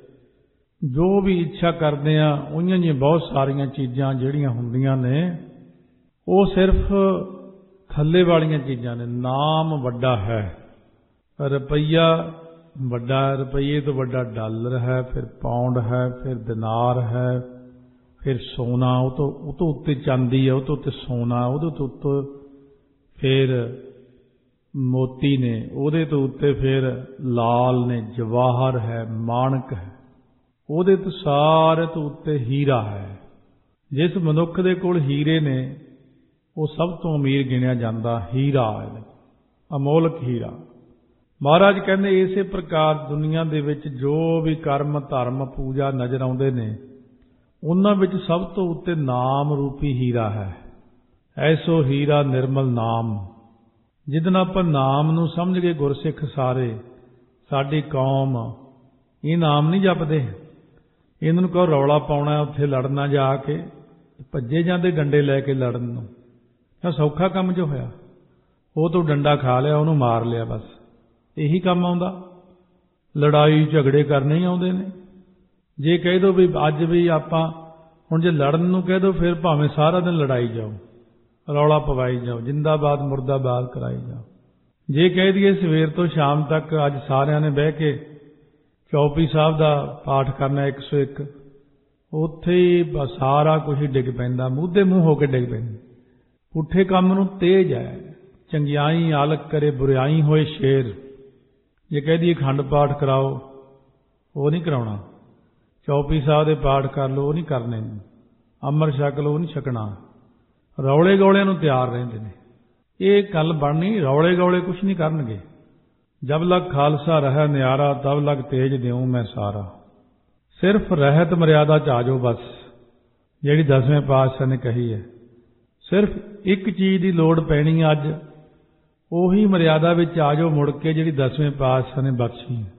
ਜੋ ਵੀ ਇੱਛਾ ਕਰਦੇ ਆ ਉਹੀਆਂ ਜਿਹੀਆਂ ਬਹੁਤ ਸਾਰੀਆਂ ਚੀਜ਼ਾਂ ਜਿਹੜੀਆਂ ਹੁੰਦੀਆਂ ਨੇ, ਉਹ ਸਿਰਫ ਥੱਲੇ ਵਾਲੀਆਂ ਚੀਜ਼ਾਂ ਨੇ। ਨਾਮ ਵੱਡਾ ਹੈ, ਰੁਪਈਆ ਵੱਡਾ ਹੈ, ਰੁਪਈਏ ਤੋਂ ਵੱਡਾ ਡਾਲਰ ਹੈ, ਫਿਰ ਪਾਉਂਡ ਹੈ, ਫਿਰ ਦਿਨਾਰ ਹੈ, ਫਿਰ ਸੋਨਾ, ਉਹ ਤੋਂ ਉੱਤੇ ਚਾਂਦੀ ਹੈ, ਉਹ ਤੋਂ ਉੱਤੇ ਸੋਨਾ, ਉਹਦੇ ਤੋਂ ਉੱਤੇ ਫਿਰ ਮੋਤੀ ਨੇ, ਉਹਦੇ ਤੋਂ ਉੱਤੇ ਫਿਰ ਲਾਲ ਨੇ, ਜਵਾਹਰ ਹੈ, ਮਾਣਕ ਹੈ, ਉਹਦੇ ਤੋਂ ਸਾਰੇ ਤੋਂ ਉੱਤੇ ਹੀਰਾ ਹੈ। ਜਿਸ ਮਨੁੱਖ ਦੇ ਕੋਲ ਹੀਰੇ ਨੇ ਉਹ ਸਭ ਤੋਂ ਅਮੀਰ ਗਿਣਿਆ ਜਾਂਦਾ, ਹੀਰਾ ਹੈ, ਅਮੋਲਕ ਹੀਰਾ। ਮਹਾਰਾਜ ਕਹਿੰਦੇ ਇਸੇ ਪ੍ਰਕਾਰ ਦੁਨੀਆ ਦੇ ਵਿੱਚ ਜੋ ਵੀ ਕਰਮ, ਧਰਮ, ਪੂਜਾ ਨਜ਼ਰ ਆਉਂਦੇ ਨੇ, ਉਹਨਾਂ ਵਿੱਚ ਸਭ ਤੋਂ ਉੱਤੇ ਨਾਮ ਰੂਪੀ ਹੀਰਾ ਹੈ। ਐਸੋ ਹੀਰਾ ਨਿਰਮਲ ਨਾਮ, ਜਿਹਦੇ ਨਾਲ ਆਪਾਂ ਨਾਮ ਨੂੰ ਸਮਝ ਕੇ ਗੁਰਸਿੱਖ ਸਾਰੇ, ਸਾਡੀ ਕੌਮ ਇਹ ਨਾਮ ਨਹੀਂ ਜਪਦੇ। ਇਹਨਾਂ ਨੂੰ ਕਹੋ ਰੌਲਾ ਪਾਉਣਾ, ਉੱਥੇ ਲੜਨਾ, ਜਾ ਕੇ ਭੱਜੇ ਜਾਂਦੇ ਡੰਡੇ ਲੈ ਕੇ ਲੜਨ ਨੂੰ। ਤਾਂ ਸੌਖਾ ਕੰਮ ਜੋ ਹੋਇਆ, ਉਹ ਤੋਂ ਡੰਡਾ ਖਾ ਲਿਆ, ਉਹਨੂੰ ਮਾਰ ਲਿਆ, ਬਸ ਇਹੀ ਕੰਮ ਆਉਂਦਾ। ਲੜਾਈ ਝਗੜੇ ਕਰਨੇ ਹੀ ਆਉਂਦੇ ਨੇ। ਜੇ ਕਹਿ ਦੋ ਵੀ ਅੱਜ ਵੀ ਆਪਾਂ ਹੁਣ ਜੇ ਲੜਨ ਨੂੰ ਕਹਿ ਦੋ, ਫਿਰ ਭਾਵੇਂ ਸਾਰਾ ਦਿਨ ਲੜਾਈ ਜਾਓ, ਰੌਲਾ ਪਵਾਈ ਜਾਓ, ਜਿੰਦਾਬਾਦ ਮੁਰਦਾਬਾਦ ਕਰਾਈ ਜਾਓ। ਜੇ ਕਹਿ ਦਈਏ ਸਵੇਰ ਤੋਂ ਸ਼ਾਮ ਤੱਕ ਅੱਜ ਸਾਰਿਆਂ ਨੇ ਬਹਿ ਕੇ ਚੌਪਈ ਸਾਹਿਬ ਦਾ ਪਾਠ ਕਰਨਾ 101, ਉੱਥੇ ਹੀ ਸਾਰਾ ਕੁਝ ਹੀ ਡਿੱਗ ਪੈਂਦਾ, ਮੂਧੇ ਮੂੰਹ ਹੋ ਕੇ ਡਿੱਗ ਪੈਂਦਾ। ਪੁੱਠੇ ਕੰਮ ਨੂੰ ਤੇਜ ਹੈ, ਚੰਗਿਆਈ ਆਲਕ ਕਰੇ, ਬੁਰਿਆਈ ਹੋਏ ਸ਼ੇਰ। ਜੇ ਕਹਿ ਦਈਏ ਅਖੰਡ ਪਾਠ ਕਰਾਓ, ਉਹ ਨਹੀਂ ਕਰਾਉਣਾ। ਚੌਪਈ ਸਾਹਿਬ ਦੇ ਪਾਠ ਕਰ ਲਓ, ਉਹ ਨਹੀਂ ਕਰਨੇ। ਅੰਮ੍ਰਿਤ ਛਕ ਲਓ, ਉਹ ਨਹੀਂ ਛਕਣਾ। ਰੌਲੇ ਗੌਲਿਆਂ ਨੂੰ ਤਿਆਰ ਰਹਿੰਦੇ ਨੇ। ਇਹ ਗੱਲ ਬਣਨੀ, ਰੌਲੇ ਗੌਲੇ ਕੁਛ ਨਹੀਂ ਕਰਨਗੇ। ਜਬ ਲਗ ਖਾਲਸਾ ਰਹਿ ਨਿਆਰਾ, ਤਬ ਲਗ ਤੇਜ ਦਿਉ ਮੈਂ ਸਾਰਾ। ਸਿਰਫ ਰਹਿਤ ਮਰਿਆਦਾ 'ਚ ਆ ਜਾਓ ਬਸ, ਜਿਹੜੀ 10ਵੇਂ ਪਾਤਸ਼ਾਹ ਨੇ ਕਹੀ ਹੈ। ਸਿਰਫ ਇੱਕ ਚੀਜ਼ ਦੀ ਲੋੜ ਪੈਣੀ ਅੱਜ, ਉਹੀ ਮਰਿਆਦਾ ਵਿੱਚ ਆ ਜਾਓ ਮੁੜ ਕੇ, ਜਿਹੜੀ 10ਵੇਂ ਪਾਤਸ਼ਾਹ ਨੇ ਬਖਸ਼ੀ ਹੈ।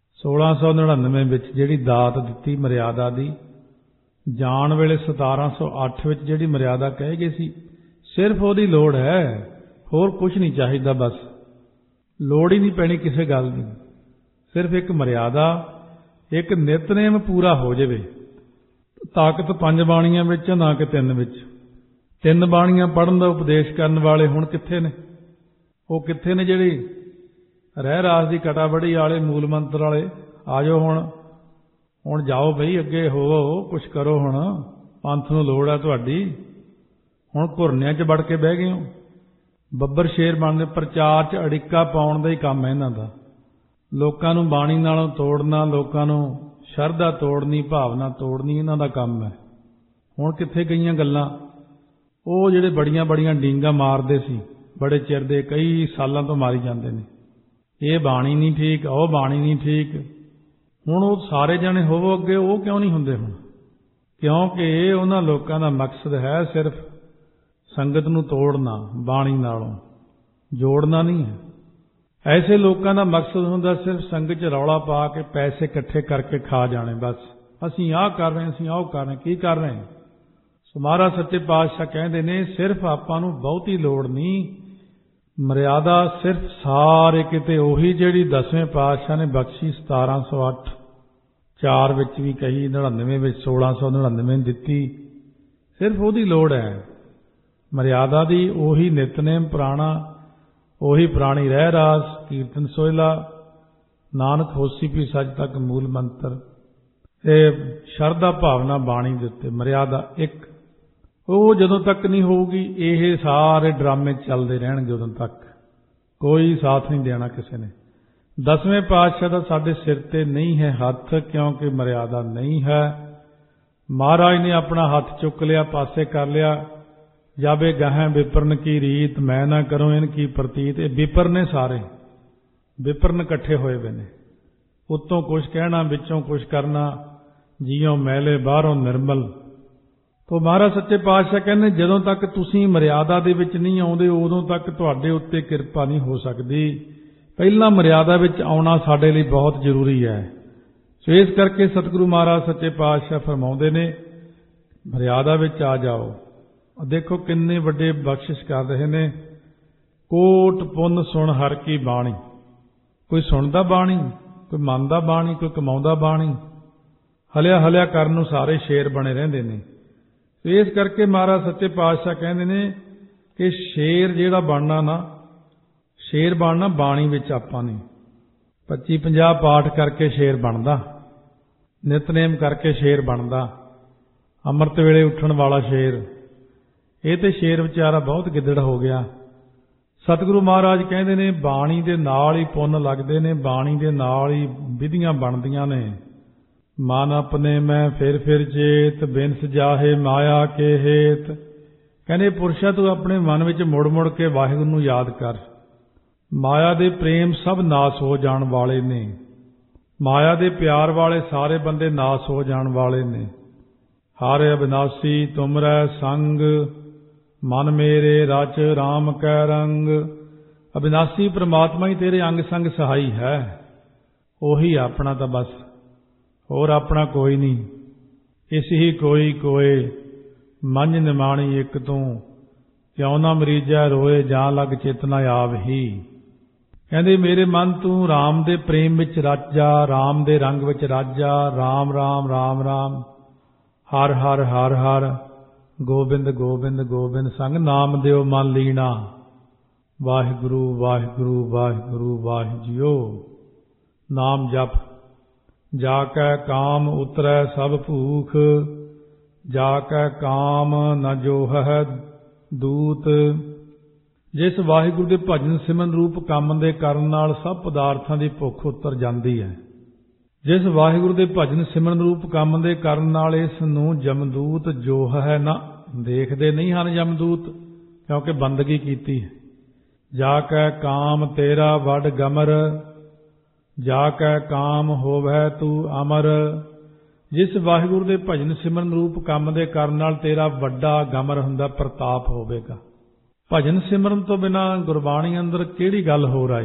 1699 ਵਿੱਚ ਜਿਹੜੀ ਦਾਤ ਦਿੱਤੀ ਮਰਿਆਦਾ ਦੀ, ਜਾਣ ਵੇਲੇ 1708 ਵਿੱਚ ਜਿਹੜੀ ਮਰਿਆਦਾ ਕਹੀ ਗਈ ਸੀ, ਸਿਰਫ ਉਹਦੀ ਲੋੜ ਹੈ, ਹੋਰ ਕੁਝ ਨਹੀਂ ਚਾਹੀਦਾ। ਬਸ ਲੋੜ ਹੀ ਨਹੀਂ ਪੈਣੀ ਕਿਸੇ ਗੱਲ ਦੀ, ਸਿਰਫ ਇੱਕ ਮਰਿਆਦਾ, ਇੱਕ ਨਿਤਨੇਮ ਪੂਰਾ ਹੋ ਜਾਵੇ। ਤਾਕਤ 5 ਬਾਣੀਆਂ ਵਿੱਚ, ਨਾ ਕਿ 3 ਵਿੱਚ। 3 ਬਾਣੀਆਂ ਪੜ੍ਹਨ ਦਾ ਉਪਦੇਸ਼ ਕਰਨ ਵਾਲੇ ਹੁਣ ਕਿੱਥੇ ਨੇ? ਉਹ ਕਿੱਥੇ ਨੇ ਜਿਹੜੀ ਰਹਿ ਰਾਸ ਦੀ ਕਟਾਬੜੀ ਵਾਲੇ, ਮੂਲ ਮੰਤਰ ਵਾਲੇ? ਆ ਜਾਓ ਹੁਣ ਜਾਓ ਬਈ, ਅੱਗੇ ਹੋਵੋ, ਕੁਛ ਕਰੋ। ਹੁਣ ਪੰਥ ਨੂੰ ਲੋੜ ਹੈ ਤੁਹਾਡੀ। ਹੁਣ ਘੁਰਨਿਆਂ 'ਚ ਵੜ ਕੇ ਬਹਿ ਗਏ ਹੋ। ਬੱਬਰ ਸ਼ੇਰ ਬਣਦੇ, ਪ੍ਰਚਾਰ 'ਚ ਅੜਿੱਕਾ ਪਾਉਣ ਦਾ ਹੀ ਕੰਮ ਹੈ ਇਹਨਾਂ ਦਾ। ਲੋਕਾਂ ਨੂੰ ਬਾਣੀ ਨਾਲੋਂ ਤੋੜਨਾ, ਲੋਕਾਂ ਨੂੰ ਸ਼ਰਧਾ ਤੋੜਨੀ, ਭਾਵਨਾ ਤੋੜਨੀ ਇਹਨਾਂ ਦਾ ਕੰਮ ਹੈ। ਹੁਣ ਕਿੱਥੇ ਗਈਆਂ ਗੱਲਾਂ? ਉਹ ਜਿਹੜੇ ਬੜੀਆਂ ਬੜੀਆਂ ਡੀਂਗਾਂ ਮਾਰਦੇ ਸੀ ਬੜੇ ਚਿਰ ਦੇ, ਕਈ ਸਾਲਾਂ ਤੋਂ ਮਾਰੀ ਜਾਂਦੇ ਨੇ, ਇਹ ਬਾਣੀ ਨਹੀਂ ਠੀਕ, ਉਹ ਬਾਣੀ ਨਹੀਂ ਠੀਕ। ਹੁਣ ਉਹ ਸਾਰੇ ਜਾਣੇ ਹੋਵੋ ਅੱਗੇ, ਉਹ ਕਿਉਂ ਨਹੀਂ ਹੁੰਦੇ ਹੁਣ? ਕਿਉਂਕਿ ਇਹ ਉਹਨਾਂ ਲੋਕਾਂ ਦਾ ਮਕਸਦ ਹੈ ਸਿਰਫ ਸੰਗਤ ਨੂੰ ਤੋੜਨਾ, ਬਾਣੀ ਨਾਲੋਂ ਜੋੜਨਾ ਨਹੀਂ ਹੈ। ਐਸੇ ਲੋਕਾਂ ਦਾ ਮਕਸਦ ਹੁੰਦਾ ਸਿਰਫ ਸੰਗਤ 'ਚ ਰੌਲਾ ਪਾ ਕੇ ਪੈਸੇ ਇਕੱਠੇ ਕਰਕੇ ਖਾ ਜਾਣੇ। ਬਸ ਅਸੀਂ ਆਹ ਕਰ ਰਹੇ, ਅਸੀਂ ਆਹ ਕਰ ਰਹੇ। ਕੀ ਕਰ ਰਹੇ? ਸੋ ਮਹਾਰਾਜ ਸੱਚੇ ਪਾਤਸ਼ਾਹ ਕਹਿੰਦੇ ਨੇ, ਸਿਰਫ ਆਪਾਂ ਨੂੰ ਬਹੁਤੀ ਲੋੜ ਨਹੀਂ, ਮਰਿਆਦਾ ਸਿਰਫ ਸਾਰੇ ਕਿਤੇ ਉਹੀ ਜਿਹੜੀ 10ਵੇਂ ਪਾਤਸ਼ਾਹ ਨੇ ਬਖਸ਼ੀ 1708 4 ਵਿੱਚ ਵੀ ਕਹੀ, 99 ਵਿੱਚ 1699 ਦਿੱਤੀ। ਸਿਰਫ ਉਹਦੀ ਲੋੜ ਹੈ ਮਰਿਆਦਾ ਦੀ। ਉਹੀ ਨਿਤਨੇਮ ਪੁਰਾਣਾ, ਉਹੀ ਪੁਰਾਣੀ ਰਹਿ ਰਾਸ, ਕੀਰਤਨ ਸੋਹਿਲਾ, ਨਾਨਕ ਹੋਸੀ ਵੀ ਸੱਚ ਤੱਕ ਮੂਲ ਮੰਤਰ, ਇਹ ਸ਼ਰਧਾ ਭਾਵਨਾ ਬਾਣੀ ਦੇ ਉੱਤੇ ਮਰਿਆਦਾ ਇੱਕ। ਉਹ ਜਦੋਂ ਤੱਕ ਨਹੀਂ ਹੋਊਗੀ ਇਹ ਸਾਰੇ ਡਰਾਮੇ ਚੱਲਦੇ ਰਹਿਣਗੇ, ਉਦੋਂ ਤੱਕ ਕੋਈ ਸਾਥ ਨਹੀਂ ਦੇਣਾ ਕਿਸੇ ਨੇ। 10ਵੇਂ ਪਾਤਸ਼ਾਹ ਦਾ ਸਾਡੇ ਸਿਰ ਤੇ ਨਹੀਂ ਹੈ ਹੱਥ, ਕਿਉਂਕਿ ਮਰਿਆਦਾ ਨਹੀਂ ਹੈ। ਮਹਾਰਾਜ ਨੇ ਆਪਣਾ ਹੱਥ ਚੁੱਕ ਲਿਆ, ਪਾਸੇ ਕਰ ਲਿਆ। ਜਾਵੇ ਗਾਹਾਂ ਵਿਪਰਨ ਕੀ ਰੀਤ, ਮੈਂ ਨਾ ਕਰੂੰ ਇਨ ਕੀ ਪ੍ਰਤੀਤ। ਇਹ ਵਿਪਰ ਨੇ, ਸਾਰੇ ਵਿਪਰਨ ਇਕੱਠੇ ਹੋਏ ਵੇ ਨੇ। ਉੱਤੋਂ ਕੁਛ ਕਹਿਣਾ, ਵਿੱਚੋਂ ਕੁਛ ਕਰਨਾ, ਜੀਓਂ ਮੈਲੇ ਬਾਹਰੋਂ ਨਿਰਮਲ। ਤੋ ਮਹਾਰਾਜ ਸੱਚੇ ਪਾਤਸ਼ਾਹ ਕਹਿੰਦੇ ਜਦੋਂ ਤੱਕ ਤੁਸੀਂ ਮਰਿਆਦਾ ਦੇ ਵਿੱਚ ਨਹੀਂ ਆਉਂਦੇ ਉਦੋਂ ਤੱਕ ਤੁਹਾਡੇ ਉੱਤੇ ਕਿਰਪਾ ਨਹੀਂ ਹੋ ਸਕਦੀ। ਪਹਿਲਾਂ ਮਰਿਆਦਾ ਵਿੱਚ ਆਉਣਾ ਸਾਡੇ ਲਈ ਬਹੁਤ ਜ਼ਰੂਰੀ ਹੈ। ਸੋ ਇਸ ਕਰਕੇ ਸਤਿਗੁਰੂ ਮਹਾਰਾਜ ਸੱਚੇ ਪਾਤਸ਼ਾਹ ਫਰਮਾਉਂਦੇ ਨੇ ਮਰਿਆਦਾ ਵਿੱਚ ਆ ਜਾਓ। ਦੇਖੋ ਕਿੰਨੇ ਵੱਡੇ ਬਖਸ਼ਿਸ਼ ਕਰ ਰਹੇ ਨੇ। ਕੋਟ ਪੁੰਨ ਸੁਣ ਹਰ ਕੀ ਬਾਣੀ। ਕੋਈ ਸੁਣਦਾ ਬਾਣੀ, ਕੋਈ ਮੰਨਦਾ ਬਾਣੀ, ਕੋਈ ਕਮਾਉਂਦਾ ਬਾਣੀ। ਹਲਿਆ ਹਲਿਆ ਕਰਨ ਨੂੰ ਸਾਰੇ ਸ਼ੇਰ ਬਣੇ ਰਹਿੰਦੇ ਨੇ। ਇਸ ਕਰਕੇ ਮਹਾਰਾਜ ਸੱਚੇ ਪਾਤਸ਼ਾਹ ਕਹਿੰਦੇ ਨੇ ਕਿ ਸ਼ੇਰ ਜਿਹੜਾ ਬਣਨਾ ਨਾ, ਸ਼ੇਰ ਬਣਨਾ ਬਾਣੀ ਵਿੱਚ ਆਪਾਂ ਨੇ 25-50 ਪਾਠ ਕਰਕੇ ਸ਼ੇਰ ਬਣਦਾ, ਨਿਤਨੇਮ ਕਰਕੇ ਸ਼ੇਰ ਬਣਦਾ, ਅੰਮ੍ਰਿਤ ਵੇਲੇ ਉੱਠਣ ਵਾਲਾ ਸ਼ੇਰ। ਇਹ ਤੇ ਸ਼ੇਰ ਵਿਚਾਰਾ ਬਹੁਤ ਗਿੱਦੜ ਹੋ ਗਿਆ। ਸਤਿਗੁਰੂ ਮਹਾਰਾਜ ਕਹਿੰਦੇ ਨੇ ਬਾਣੀ ਦੇ ਨਾਲ ਹੀ ਪੁੰਨ ਲੱਗਦੇ ਨੇ, ਬਾਣੀ ਦੇ ਨਾਲ ਹੀ ਵਿਧੀਆਂ ਬਣਦੀਆਂ ਨੇ। ਮਨ ਆਪਣੇ ਮੈਂ ਫਿਰ ਚੇਤ, ਬਿਨਸ ਜਾਹੇ ਮਾਇਆ ਕੇ ਹੇਤ। ਕਹਿੰਦੇ ਪੁਰਸ਼ਾ ਤੂੰ ਆਪਣੇ ਮਨ ਵਿੱਚ ਮੁੜ ਮੁੜ ਕੇ ਵਾਹਿਗੁਰੂ ਨੂੰ ਯਾਦ ਕਰ। ਮਾਇਆ ਦੇ ਪ੍ਰੇਮ ਸਭ ਨਾਸ ਹੋ ਜਾਣ ਵਾਲੇ ਨੇ। ਮਾਇਆ ਦੇ ਪਿਆਰ ਵਾਲੇ ਸਾਰੇ ਬੰਦੇ ਨਾਸ ਹੋ ਜਾਣ ਵਾਲੇ ਨੇ। ਹਰਿ ਅਬਿਨਾਸੀ ਤੁਮਰੈ ਸੰਗ, ਮਨ ਮੇਰੇ ਰਚ ਰਾਮ ਕੈ ਰੰਗ। ਅਬਿਨਾਸੀ ਪ੍ਰਮਾਤਮਾ ਹੀ ਤੇਰੇ ਅੰਗ ਸੰਗ ਸਹਾਈ ਹੈ। ਉਹੀ ਆਪਣਾ ਤਾਂ ਬਸ, ਹੋਰ ਆਪਣਾ ਕੋਈ ਨਹੀਂ। ਇਸ ਹੀ ਕੋਈ ਕੋਏ, ਮੰਝ ਨਿਮਾਣੀ ਇੱਕ ਤੂੰ। ਕਿਉਂ ਨਾ ਮਰੀਜੈ ਰੋਏ, ਜਾਂ ਲਗ ਚੇਤਨਾ ਆਵ ਹੀ। ਕਹਿੰਦੇ ਮੇਰੇ ਮਨ ਤੂੰ ਰਾਮ ਦੇ ਪ੍ਰੇਮ ਵਿੱਚ ਰਚ ਜਾ, ਰਾਮ ਦੇ ਰੰਗ ਵਿੱਚ ਰਚ ਜਾ। ਰਾਮ ਰਾਮ ਰਾਮ ਰਾਮ, ਹਰ ਹਰ ਹਰ ਹਰ, ਗੋਬਿੰਦ ਗੋਬਿੰਦ ਗੋਬਿੰਦ ਸੰਗ ਨਾਮ ਦਿਓ ਮਨ ਲੀਣਾ। ਵਾਹਿਗੁਰੂ ਵਾਹਿਗੁਰੂ ਵਾਹਿਗੁਰੂ ਵਾਹਿਜਿਓ। ਨਾਮ ਜਪ। ਜਾ ਕੈ ਕਾਮ ਉਤਰੈ ਸਭ ਭੂਖ, ਜਾ ਕੈ ਕਾਮ ਨ ਜੋਹੈ ਦੂਤ। ਜਿਸ ਵਾਹਿਗੁਰੂ ਦੇ ਭਜਨ ਸਿਮਰਨ ਰੂਪ ਕੰਮ ਦੇ ਕਰਨ ਨਾਲ ਸਭ ਪਦਾਰਥਾਂ ਦੀ ਭੁੱਖ ਉਤਰ ਜਾਂਦੀ ਹੈ। ਜਿਸ ਵਾਹਿਗੁਰੂ ਦੇ ਭਜਨ ਸਿਮਰਨ ਰੂਪ ਕੰਮ ਦੇ ਕਰਨ ਨਾਲ ਇਸ ਨੂੰ ਜਮਦੂਤ ਜੋਹ ਹੈ ਨਾ, ਦੇਖਦੇ ਨਹੀਂ ਹਨ ਜਮਦੂਤ, ਕਿਉਂਕਿ ਬੰਦਗੀ ਕੀਤੀ ਹੈ। ਜਾ ਕੈ ਕਾਮ ਤੇਰਾ ਵੱਡ ਗਮਰ, ਜਾ ਕੈ ਕਾਮ ਹੋਵੈ ਤੂੰ ਅਮਰ। ਜਿਸ ਵਾਹਿਗੁਰੂ ਦੇ ਭਜਨ ਸਿਮਰਨ ਰੂਪ ਕੰਮ ਦੇ ਕਰਨ ਨਾਲ ਤੇਰਾ ਵੱਡਾ ਗਮਰ ਹੁੰਦਾ, ਪ੍ਰਤਾਪ ਹੋਵੇਗਾ। ਭਜਨ ਸਿਮਰਨ ਤੋਂ ਬਿਨਾਂ ਗੁਰਬਾਣੀ ਅੰਦਰ ਕਿਹੜੀ ਗੱਲ ਹੋ ਰਹੀ?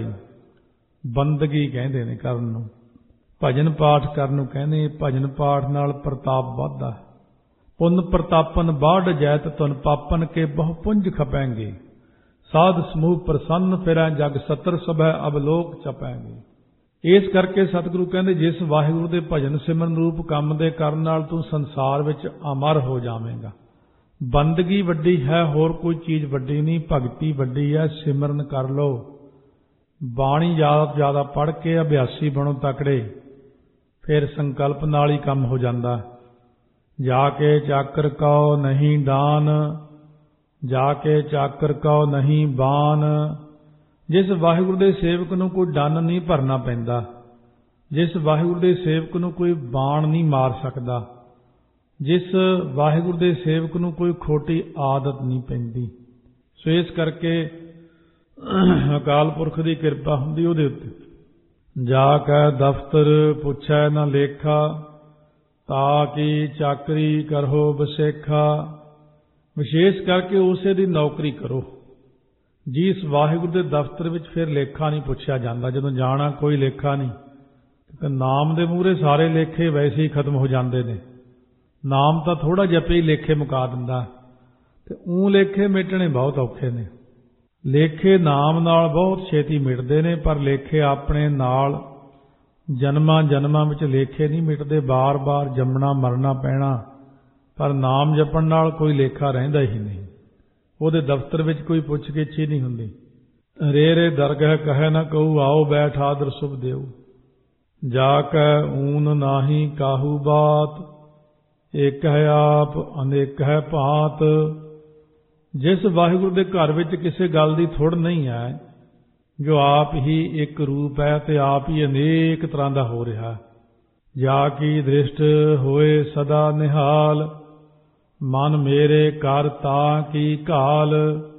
ਬੰਦਗੀ ਕਹਿੰਦੇ ਨੇ ਕਰਨ ਨੂੰ, ਭਜਨ ਪਾਠ ਕਰਨ ਨੂੰ ਕਹਿੰਦੇ। ਭਜਨ ਪਾਠ ਨਾਲ ਪ੍ਰਤਾਪ ਵੱਧਦਾ। ਪੁੰਨ ਪ੍ਰਤਾਪਨ ਬਾੜ ਜੈਤ, ਤੁਨ ਪਾਪਨ ਕੇ ਬਹੁ ਪੁੰਜ ਖਪੈਂਗੇ। ਸਾਧ ਸਮੂਹ ਪ੍ਰਸੰਨ ਫਿਰੈ, ਜਗ ਸਤਰ ਸਭੈ ਅਬਲੋਕ ਚਪੈਂਗੇ। ਇਸ ਕਰਕੇ ਸਤਿਗੁਰੂ ਕਹਿੰਦੇ ਜਿਸ ਵਾਹਿਗੁਰੂ ਦੇ ਭਜਨ ਸਿਮਰਨ ਰੂਪ ਕੰਮ ਦੇ ਕਰਨ ਨਾਲ ਤੂੰ ਸੰਸਾਰ ਵਿੱਚ ਅਮਰ ਹੋ ਜਾਵੇਂਗਾ। ਬੰਦਗੀ ਵੱਡੀ ਹੈ, ਹੋਰ ਕੋਈ ਚੀਜ਼ ਵੱਡੀ ਨਹੀਂ। ਭਗਤੀ ਵੱਡੀ ਹੈ। ਸਿਮਰਨ ਕਰ ਲੋ, ਬਾਣੀ ਜ਼ਿਆਦਾ ਤੋਂ ਜ਼ਿਆਦਾ ਪੜ੍ਹ ਕੇ ਅਭਿਆਸੀ ਬਣੋ ਤਕੜੇ, ਫਿਰ ਸੰਕਲਪ ਨਾਲ ਹੀ ਕੰਮ ਹੋ ਜਾਂਦਾ। ਜਾ ਕੇ ਚਾਕਰ ਕਉ ਨਹੀਂ ਦਾਨ, ਜਾ ਕੇ ਚਾਕਰ ਕਉ ਨਹੀਂ ਬਾਨ। ਜਿਸ ਵਾਹਿਗੁਰੂ ਦੇ ਸੇਵਕ ਨੂੰ ਕੋਈ ਡੰਨ ਨਹੀਂ ਭਰਨਾ ਪੈਂਦਾ, ਜਿਸ ਵਾਹਿਗੁਰੂ ਦੇ ਸੇਵਕ ਨੂੰ ਕੋਈ ਬਾਣ ਨਹੀਂ ਮਾਰ ਸਕਦਾ, ਜਿਸ ਵਾਹਿਗੁਰੂ ਦੇ ਸੇਵਕ ਨੂੰ ਕੋਈ ਖੋਟੀ ਆਦਤ ਨਹੀਂ ਪੈਂਦੀ। ਸੋ ਇਸ ਕਰਕੇ ਅਕਾਲ ਪੁਰਖ ਦੀ ਕਿਰਪਾ ਹੁੰਦੀ ਉਹਦੇ ਉੱਤੇ। ਜਾ ਕੇ ਦਫ਼ਤਰ ਪੁੱਛੈ ਨਾ ਲੇਖਾ, ਤਾ ਕੀ ਚਾਕਰੀ ਕਰੋ ਬਸੇਖਾ। ਵਿਸ਼ੇਸ਼ ਕਰਕੇ ਉਸੇ ਦੀ ਨੌਕਰੀ ਕਰੋ ਜਿਸ ਵਾਹਿਗੁਰੂ ਦੇ ਦਫ਼ਤਰ ਵਿੱਚ ਫਿਰ ਲੇਖਾ ਨਹੀਂ ਪੁੱਛਿਆ ਜਾਂਦਾ। ਜਦੋਂ ਜਾਣਾ ਕੋਈ ਲੇਖਾ ਨਹੀਂ, ਕਿਉਂਕਿ ਨਾਮ ਦੇ ਮੂਹਰੇ ਸਾਰੇ ਲੇਖੇ ਵੈਸੇ ਹੀ ਖਤਮ ਹੋ ਜਾਂਦੇ ਨੇ। ਨਾਮ ਤਾਂ ਥੋੜਾ ਜਪੇ ਹੀ ਲੇਖੇ ਮੁਕਾ ਦਿੰਦਾ, ਤੇ ਲੇਖੇ ਮਿਟਣੇ ਬਹੁਤ ਔਖੇ ਨੇ। ਲੇਖੇ ਨਾਮ ਨਾਲ ਬਹੁਤ ਛੇਤੀ ਮਿਟਦੇ ਨੇ, ਪਰ ਲੇਖੇ ਆਪਣੇ ਨਾਲ ਜਨਮਾਂ ਜਨਮਾਂ ਵਿੱਚ ਲੇਖੇ ਨਹੀਂ ਮਿਟਦੇ। ਬਾਰ-ਬਾਰ ਜੰਮਣਾ ਮਰਨਾ ਪੈਣਾ, ਪਰ ਨਾਮ ਜਪਣ ਨਾਲ ਕੋਈ ਲੇਖਾ ਰਹਿੰਦਾ ਹੀ ਨਹੀਂ। ਉਹਦੇ ਦਫ਼ਤਰ ਵਿੱਚ ਕੋਈ ਪੁੱਛ ਗਿੱਛ ਹੀ ਨਹੀਂ ਹੁੰਦੀ। ਰੇ ਰੇ ਦਰਗਹ ਕਹੈ ਨਾ ਕਹੂ, ਆਓ ਬੈਠ ਆਦਰ ਸੁਭ ਦੇਉ। ਜਾ ਕੈ ਊਨ ਨਾਹੀ ਕਾਹੂ ਬਾਤ, ਇੱਕ ਹੈ ਆਪ ਅਨੇਕ ਹੈ ਭਾਂਤ। ਜਿਸ ਵਾਹਿਗੁਰੂ ਦੇ ਘਰ ਵਿੱਚ ਕਿਸੇ ਗੱਲ ਦੀ ਥੁੜ ਨਹੀਂ ਹੈ, ਜੋ ਆਪ ਹੀ ਇੱਕ ਰੂਪ ਹੈ ਤੇ ਆਪ ਹੀ ਅਨੇਕ ਤਰ੍ਹਾਂ ਦਾ ਹੋ ਰਿਹਾ। ਜਾ ਕੀ ਦ੍ਰਿਸ਼ਟ ਹੋਏ ਸਦਾ ਨਿਹਾਲ, ਮਨ ਮੇਰੇ ਕਰ ਤਾਂ ਕੀ ਘਾਲ।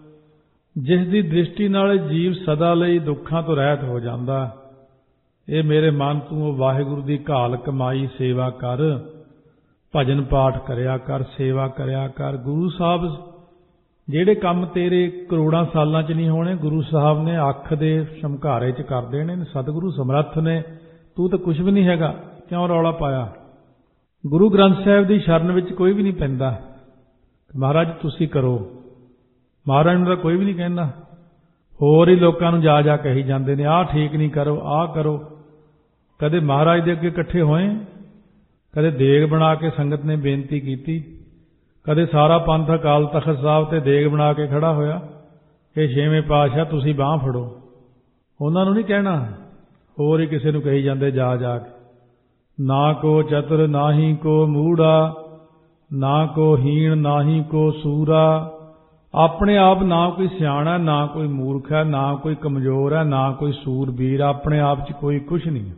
ਜਿਸ ਦੀ ਦ੍ਰਿਸ਼ਟੀ ਨਾਲ ਜੀਵ ਸਦਾ ਲਈ ਦੁੱਖਾਂ ਤੋਂ ਰਹਿਤ ਹੋ ਜਾਂਦਾ। ਇਹ ਮੇਰੇ ਮਨ ਤੂੰ ਵਾਹਿਗੁਰੂ ਦੀ ਘਾਲ ਕਮਾਈ ਸੇਵਾ ਕਰ, ਭਜਨ ਪਾਠ ਕਰਿਆ ਕਰ, ਸੇਵਾ ਕਰਿਆ ਕਰ। ਗੁਰੂ ਸਾਹਿਬ ਜਿਹੜੇ ਕੰਮ ਤੇਰੇ ਕਰੋੜਾਂ ਸਾਲਾਂ 'ਚ ਨਹੀਂ ਹੋਣੇ, ਗੁਰੂ ਸਾਹਿਬ ਨੇ ਅੱਖ ਦੇ ਸ਼ਮਕਾਰੇ 'ਚ ਕਰ ਦੇਣੇ। ਸਤਿਗੁਰੂ ਸਮਰੱਥ ਨੇ, ਤੂੰ ਤਾਂ ਕੁਝ ਵੀ ਨਹੀਂ ਹੈਗਾ, ਕਿਉਂ ਰੌਲਾ ਪਾਇਆ। ਗੁਰੂ ਗ੍ਰੰਥ ਸਾਹਿਬ ਦੀ ਸ਼ਰਨ ਵਿੱਚ ਕੋਈ ਵੀ ਨਹੀਂ ਪੈਂਦਾ। ਮਹਾਰਾਜ ਤੁਸੀਂ ਕਰੋ, ਮਹਾਰਾਜ ਨੂੰ ਤਾਂ ਕੋਈ ਵੀ ਨਹੀਂ ਕਹਿੰਦਾ। ਹੋਰ ਹੀ ਲੋਕਾਂ ਨੂੰ ਜਾ ਜਾ ਕਹੀ ਜਾਂਦੇ ਨੇ, ਆਹ ਠੀਕ ਨਹੀਂ ਕਰੋ, ਆਹ ਕਰੋ। ਕਦੇ ਮਹਾਰਾਜ ਦੇ ਅੱਗੇ ਇਕੱਠੇ ਹੋਏ, ਕਦੇ ਦੇਗ ਬਣਾ ਕੇ ਸੰਗਤ ਨੇ ਬੇਨਤੀ ਕੀਤੀ, ਕਦੇ ਸਾਰਾ ਪੰਥ ਅਕਾਲ ਤਖਤ ਸਾਹਿਬ ਤੇ ਦੇਗ ਬਣਾ ਕੇ ਖੜਾ ਹੋਇਆ ਕਿ ਛੇਵੇਂ ਪਾਤਸ਼ਾਹ ਤੁਸੀਂ ਬਾਂਹ ਫੜੋ। ਉਹਨਾਂ ਨੂੰ ਨਹੀਂ ਕਹਿਣਾ, ਹੋਰ ਹੀ ਕਿਸੇ ਨੂੰ ਕਹੀ ਜਾਂਦੇ ਜਾ ਜਾ ਕੇ। ਨਾ ਕੋ ਚਤੁਰ ਨਾਹੀ ਕੋ ਮੂੜਾ, ਨਾ ਕੋ ਹੀਣ ਨਾਹੀ ਕੋ ਸੂਰਾ। ਆਪਣੇ ਆਪ ਨਾ ਕੋਈ ਸਿਆਣਾ, ਨਾ ਕੋਈ ਮੂਰਖ ਹੈ, ਨਾ ਕੋਈ ਕਮਜ਼ੋਰ ਹੈ, ਨਾ ਕੋਈ ਸੂਰਬੀਰ। ਆਪਣੇ ਆਪ 'ਚ ਕੋਈ ਕੁਛ ਨਹੀਂ।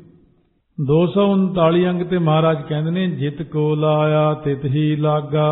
239 ਅੰਗ ਤੇ ਮਹਾਰਾਜ ਕਹਿੰਦੇ ਨੇ, ਜਿਤ ਕੋ ਲਾਇਆ ਤਿਤ ਹੀ ਲਾਗਾ,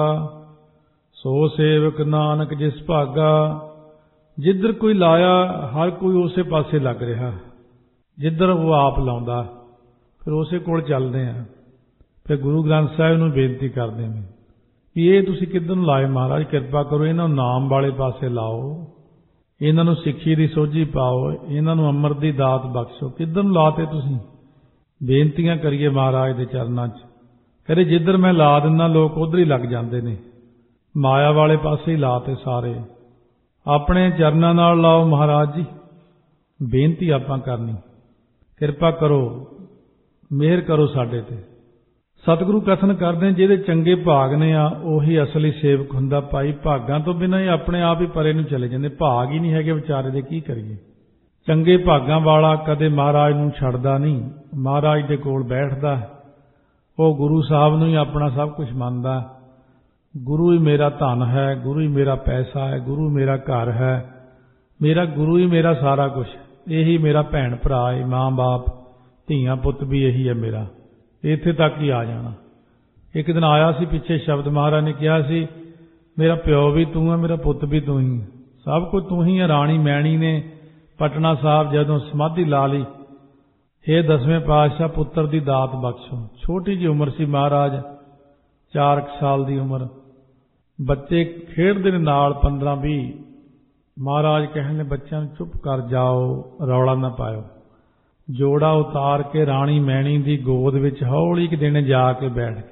ਸੋ ਸੇਵਕ ਨਾਨਕ ਜਿਸ ਭਾਗਾ। ਜਿੱਧਰ ਕੋਈ ਲਾਇਆ ਹਰ ਕੋਈ ਉਸੇ ਪਾਸੇ ਲੱਗ ਰਿਹਾ, ਜਿੱਧਰ ਉਹ ਆਪ ਲਾਉਂਦਾ ਫਿਰ ਉਸੇ ਕੋਲ ਚੱਲਦੇ ਆ। ਫਿਰ ਗੁਰੂ ਗ੍ਰੰਥ ਸਾਹਿਬ ਨੂੰ ਬੇਨਤੀ ਕਰਦੇ ਨੇ ਵੀ ਇਹ ਤੁਸੀਂ ਕਿੱਧਰ ਨੂੰ ਲਾਏ ਮਹਾਰਾਜ, ਕਿਰਪਾ ਕਰੋ ਇਹਨਾਂ ਨੂੰ ਨਾਮ ਵਾਲੇ ਪਾਸੇ ਲਾਓ, ਇਹਨਾਂ ਨੂੰ ਸਿੱਖੀ ਦੀ ਸੋਝੀ ਪਾਓ, ਇਹਨਾਂ ਨੂੰ ਅੰਮ੍ਰਿਤ ਦੀ ਦਾਤ ਬਖਸ਼ੋ। ਕਿੱਧਰ ਨੂੰ ਲਾਤੇ ਤੁਸੀਂ? ਬੇਨਤੀਆਂ ਕਰੀਏ ਮਹਾਰਾਜ ਦੇ ਚਰਨਾਂ 'ਚ। ਕਹਿੰਦੇ ਜਿੱਧਰ ਮੈਂ ਲਾ ਦਿੰਦਾ ਲੋਕ ਉਧਰ ਹੀ ਲੱਗ ਜਾਂਦੇ ਨੇ, ਮਾਇਆ ਵਾਲੇ ਪਾਸੇ ਹੀ ਲਾਤੇ ਸਾਰੇ। ਆਪਣੇ ਚਰਨਾਂ ਨਾਲ ਲਾਓ ਮਹਾਰਾਜ ਜੀ। ਬੇਨਤੀ ਆਪਾਂ ਕਰਨੀ, ਕਿਰਪਾ ਕਰੋ, ਮਿਹਰ ਕਰੋ ਸਾਡੇ ਤੇ। ਸਤਿਗੁਰੂ ਕਥਨ ਕਰਦੇ ਜਿਹਦੇ ਚੰਗੇ ਭਾਗ ਨੇ ਆ ਉਹੀ ਅਸਲੀ ਸੇਵਕ ਹੁੰਦਾ ਭਾਈ। ਭਾਗਾਂ ਤੋਂ ਬਿਨਾਂ ਹੀ ਆਪਣੇ ਆਪ ਹੀ ਪਰੇ ਨੂੰ ਚਲੇ ਜਾਂਦੇ। ਭਾਗ ਹੀ ਨਹੀਂ ਹੈਗੇ ਵਿਚਾਰੇ ਦੇ, ਕੀ ਕਰੀਏ। ਚੰਗੇ ਭਾਗਾਂ ਵਾਲਾ ਕਦੇ ਮਹਾਰਾਜ ਨੂੰ ਛੱਡਦਾ ਨਹੀਂ, ਮਹਾਰਾਜ ਦੇ ਕੋਲ ਬੈਠਦਾ। ਉਹ ਗੁਰੂ ਸਾਹਿਬ ਨੂੰ ਹੀ ਆਪਣਾ ਸਭ ਕੁਝ ਮੰਨਦਾ। ਗੁਰੂ ਹੀ ਮੇਰਾ ਧਨ ਹੈ, ਗੁਰੂ ਹੀ ਮੇਰਾ ਪੈਸਾ ਹੈ, ਗੁਰੂ ਮੇਰਾ ਘਰ ਹੈ, ਮੇਰਾ ਗੁਰੂ ਹੀ ਮੇਰਾ ਸਾਰਾ ਕੁਝ। ਇਹੀ ਮੇਰਾ ਭੈਣ ਭਰਾ ਹੈ, ਮਾਂ ਬਾਪ ਧੀਆਂ ਪੁੱਤ ਵੀ ਇਹੀ ਹੈ ਮੇਰਾ। ਇੱਥੇ ਤੱਕ ਹੀ ਆ ਜਾਣਾ। ਇੱਕ ਦਿਨ ਆਇਆ ਸੀ ਪਿੱਛੇ ਸ਼ਬਦ, ਮਹਾਰਾਜ ਨੇ ਕਿਹਾ ਸੀ ਮੇਰਾ ਪਿਓ ਵੀ ਤੂੰ ਹੈ, ਮੇਰਾ ਪੁੱਤ ਵੀ ਤੂੰ ਹੀ, ਸਭ ਕੁਝ ਤੂੰ ਹੀ ਹੈ। ਰਾਣੀ ਮੈਣੀ ਨੇ ਪਟਨਾ ਸਾਹਿਬ ਜਦੋਂ ਸਮਾਧੀ ਲਾ ਲਈ, ਹੇ ਦਸਵੇਂ ਪਾਤਸ਼ਾਹ ਪੁੱਤਰ ਦੀ ਦਾਤ ਬਖਸ਼ੋ। ਛੋਟੀ ਜਿਹੀ ਉਮਰ ਸੀ ਮਹਾਰਾਜ, 4 ਸਾਲ ਦੀ ਉਮਰ। ਬੱਚੇ ਖੇਡਦੇ ਨੇ ਨਾਲ 15-20। ਮਹਾਰਾਜ ਕਹਿੰਦੇ ਬੱਚਿਆਂ ਨੂੰ ਚੁੱਪ ਕਰ ਜਾਓ, ਰੌਲਾ ਨਾ ਪਾਇਓ। ਜੋੜਾ ਉਤਾਰ ਕੇ ਰਾਣੀ ਮੈਣੀ ਦੀ ਗੋਦ ਵਿੱਚ ਹੌਲੀ ਕਿ ਦਿਨ ਜਾ ਕੇ ਬੈਠ ਗਏ।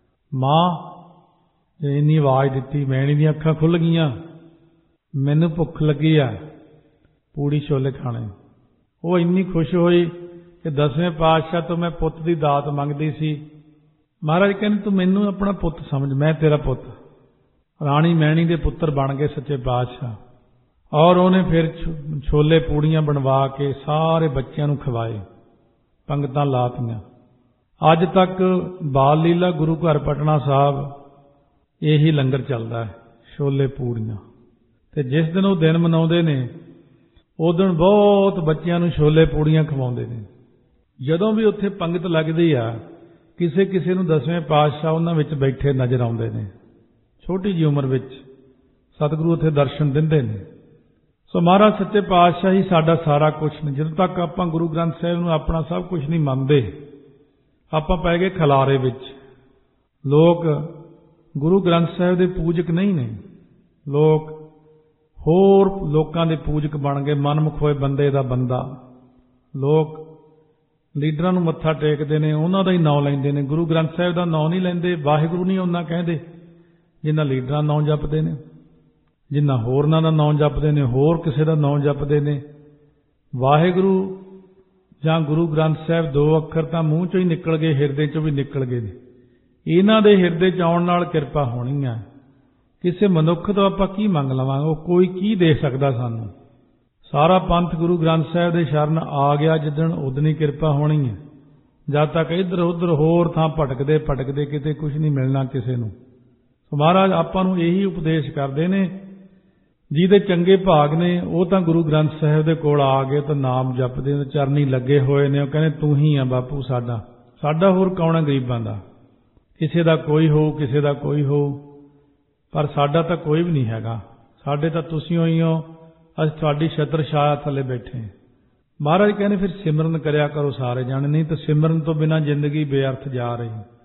ਮਾਂ ਇੰਨੀ ਆਵਾਜ਼ ਦਿੱਤੀ, ਮੈਣੀ ਦੀਆਂ ਅੱਖਾਂ ਖੁੱਲ੍ਹ ਗਈਆਂ, ਮੈਨੂੰ ਭੁੱਖ ਲੱਗੀ ਆ, ਪੂੜੀ ਛੋਲੇ ਖਾਣੇ। ਉਹ ਇੰਨੀ ਖੁਸ਼ ਹੋਈ ਕਿ ਦਸਵੇਂ ਪਾਤਸ਼ਾਹ ਤੋਂ ਮੈਂ ਪੁੱਤ ਦੀ ਦਾਤ ਮੰਗਦੀ ਸੀ। ਮਹਾਰਾਜ ਕਹਿੰਦੇ ਤੂੰ ਮੈਨੂੰ ਆਪਣਾ ਪੁੱਤ ਸਮਝ, ਮੈਂ ਤੇਰਾ ਪੁੱਤ। ਰਾਣੀ ਮੈਣੀ ਦੇ ਪੁੱਤਰ ਬਣ ਗਏ ਸੱਚੇ ਪਾਤਸ਼ਾਹ। ਔਰ ਉਹਨੇ ਫਿਰ ਛੋਲੇ ਪੂੜੀਆਂ ਬਣਵਾ ਕੇ ਸਾਰੇ ਬੱਚਿਆਂ ਨੂੰ ਖਵਾਏ, ਪੰਗਤਾਂ ਲਾਤੀਆਂ। ਅੱਜ ਤੱਕ ਬਾਲ ਲੀਲਾ ਗੁਰੂ ਘਰ ਪਟਨਾ ਸਾਹਿਬ ਇਹੀ ਲੰਗਰ ਚੱਲਦਾ ਹੈ, ਛੋਲੇ ਪੂੜੀਆਂ। ਤੇ ਜਿਸ ਦਿਨ ਉਹ ਦਿਨ ਮਨਾਉਂਦੇ ਨੇ ਉਸ ਦਿਨ ਬਹੁਤ ਬੱਚਿਆਂ ਨੂੰ ਛੋਲੇ ਪੂੜੀਆਂ ਖਵਾਉਂਦੇ ਨੇ। ਜਦੋਂ ਵੀ ਉੱਥੇ ਪੰਗਤ ਲੱਗਦੀ ਆ, ਕਿਸੇ ਕਿਸੇ ਨੂੰ ਦਸਵੇਂ ਪਾਤਸ਼ਾਹ ਉਹਨਾਂ ਵਿੱਚ ਬੈਠੇ ਨਜ਼ਰ ਆਉਂਦੇ ਨੇ। ਛੋਟੀ ਜਿਹੀ ਉਮਰ ਵਿੱਚ ਸਤਿਗੁਰੂ ਉੱਥੇ ਦਰਸ਼ਨ ਦਿੰਦੇ ਨੇ। ਸੋ ਮਹਾਰਾਜ ਸੱਚੇ ਪਾਤਸ਼ਾਹ ਹੀ ਸਾਡਾ ਸਾਰਾ ਕੁਝ ਨੇ। ਜਦੋਂ ਤੱਕ ਆਪਾਂ ਗੁਰੂ ਗ੍ਰੰਥ ਸਾਹਿਬ ਨੂੰ ਆਪਣਾ ਸਭ ਕੁਝ ਨਹੀਂ ਮੰਨਦੇ, ਆਪਾਂ ਪੈ ਗਏ ਖਲਾਰੇ ਵਿੱਚ। ਲੋਕ ਗੁਰੂ ਗ੍ਰੰਥ ਸਾਹਿਬ ਦੇ ਪੂਜਕ ਨਹੀਂ ਨੇ, ਲੋਕ ਹੋਰ ਲੋਕਾਂ ਦੇ ਪੂਜਕ ਬਣ ਗਏ, ਮਨਮੁਖ ਹੋਏ ਬੰਦੇ ਦਾ ਬੰਦਾ। ਲੋਕ ਲੀਡਰਾਂ ਨੂੰ ਮੱਥਾ ਟੇਕਦੇ ਨੇ, ਉਹਨਾਂ ਦਾ ਹੀ ਨਾਂ ਲੈਂਦੇ ਨੇ, ਗੁਰੂ ਗ੍ਰੰਥ ਸਾਹਿਬ ਦਾ ਨਾਂ ਨਹੀਂ ਲੈਂਦੇ। ਵਾਹਿਗੁਰੂ ਨਹੀਂ ਉਹਨਾਂ ਕਹਿੰਦੇ ਜਿਨ੍ਹਾਂ ਲੀਡਰਾਂ ਨਾਂ ਜਪਦੇ ਨੇ, ਜਿਨ੍ਹਾਂ ਹੋਰਨਾਂ ਦਾ ਨਾਂ ਜਪਦੇ ਨੇ, ਹੋਰ ਕਿਸੇ ਦਾ ਨਾਂ ਜਪਦੇ ਨੇ। ਵਾਹਿਗੁਰੂ ਜਾਂ ਗੁਰੂ ਗ੍ਰੰਥ ਸਾਹਿਬ 2 ਅੱਖਰ ਤਾਂ ਮੂੰਹ ਚੋਂ ਹੀ ਨਿਕਲ ਗਏ, ਹਿਰਦੇ ਚੋਂ ਵੀ ਨਿਕਲ ਗਏ ਨੇ। ਇਹਨਾਂ ਦੇ ਹਿਰਦੇ ਚ ਆਉਣ ਨਾਲ ਕਿਰਪਾ ਹੋਣੀ ਆ। ਕਿਸੇ ਮਨੁੱਖ ਤੋਂ ਆਪਾਂ ਕੀ ਮੰਗ ਲਵਾਂਗੇ? ਉਹ ਕੋਈ ਕੀ ਦੇ ਸਕਦਾ ਸਾਨੂੰ? ਸਾਰਾ ਪੰਥ ਗੁਰੂ ਗ੍ਰੰਥ ਸਾਹਿਬ ਦੇ ਸ਼ਰਨ ਆ ਗਿਆ ਜਿੱਦਣ, ਉਦਣ ਹੀ ਕਿਰਪਾ ਹੋਣੀ ਹੈ। ਜਦ ਤੱਕ ਇੱਧਰ ਉੱਧਰ ਹੋਰ ਥਾਂ ਭਟਕਦੇ ਭਟਕਦੇ ਕਿਤੇ ਕੁਝ ਨਹੀਂ ਮਿਲਣਾ ਕਿਸੇ ਨੂੰ। ਸੋ ਮਹਾਰਾਜ ਆਪਾਂ ਨੂੰ ਇਹੀ ਉਪਦੇਸ਼ ਕਰਦੇ ਨੇ, ਜਿਹਦੇ ਚੰਗੇ ਭਾਗ ਨੇ ਉਹ ਤਾਂ ਗੁਰੂ ਗ੍ਰੰਥ ਸਾਹਿਬ ਦੇ ਕੋਲ ਆ ਗਏ ਤਾਂ ਨਾਮ ਜਪਦੇ ਨੇ, ਚਰਨੀ ਲੱਗੇ ਹੋਏ ਨੇ। ਉਹ ਕਹਿੰਦੇ ਤੂੰ ਹੀ ਆ ਬਾਪੂ ਸਾਡਾ, ਸਾਡਾ ਹੋਰ ਕੌਣ ਆ ਗਰੀਬਾਂ ਦਾ। ਕਿਸੇ ਦਾ ਕੋਈ ਹੋਊ, ਕਿਸੇ ਦਾ ਕੋਈ ਹੋਊ, ਪਰ ਸਾਡਾ ਤਾਂ ਕੋਈ ਵੀ ਨਹੀਂ ਹੈਗਾ। ਸਾਡੇ ਤਾਂ ਤੁਸੀਂ ਹੋਈ ਹੋ, ਅਸੀਂ ਤੁਹਾਡੀ ਛਤਰ ਛਾਇਆ ਥੱਲੇ ਬੈਠੇ। ਮਹਾਰਾਜ ਕਹਿੰਦੇ ਫਿਰ ਸਿਮਰਨ ਕਰਿਆ ਕਰੋ ਸਾਰੇ ਜਾਣੇ, ਨਹੀਂ ਤਾਂ ਸਿਮਰਨ ਤੋਂ ਬਿਨਾਂ ਜ਼ਿੰਦਗੀ ਬੇਅਰਥ ਜਾ ਰਹੀ।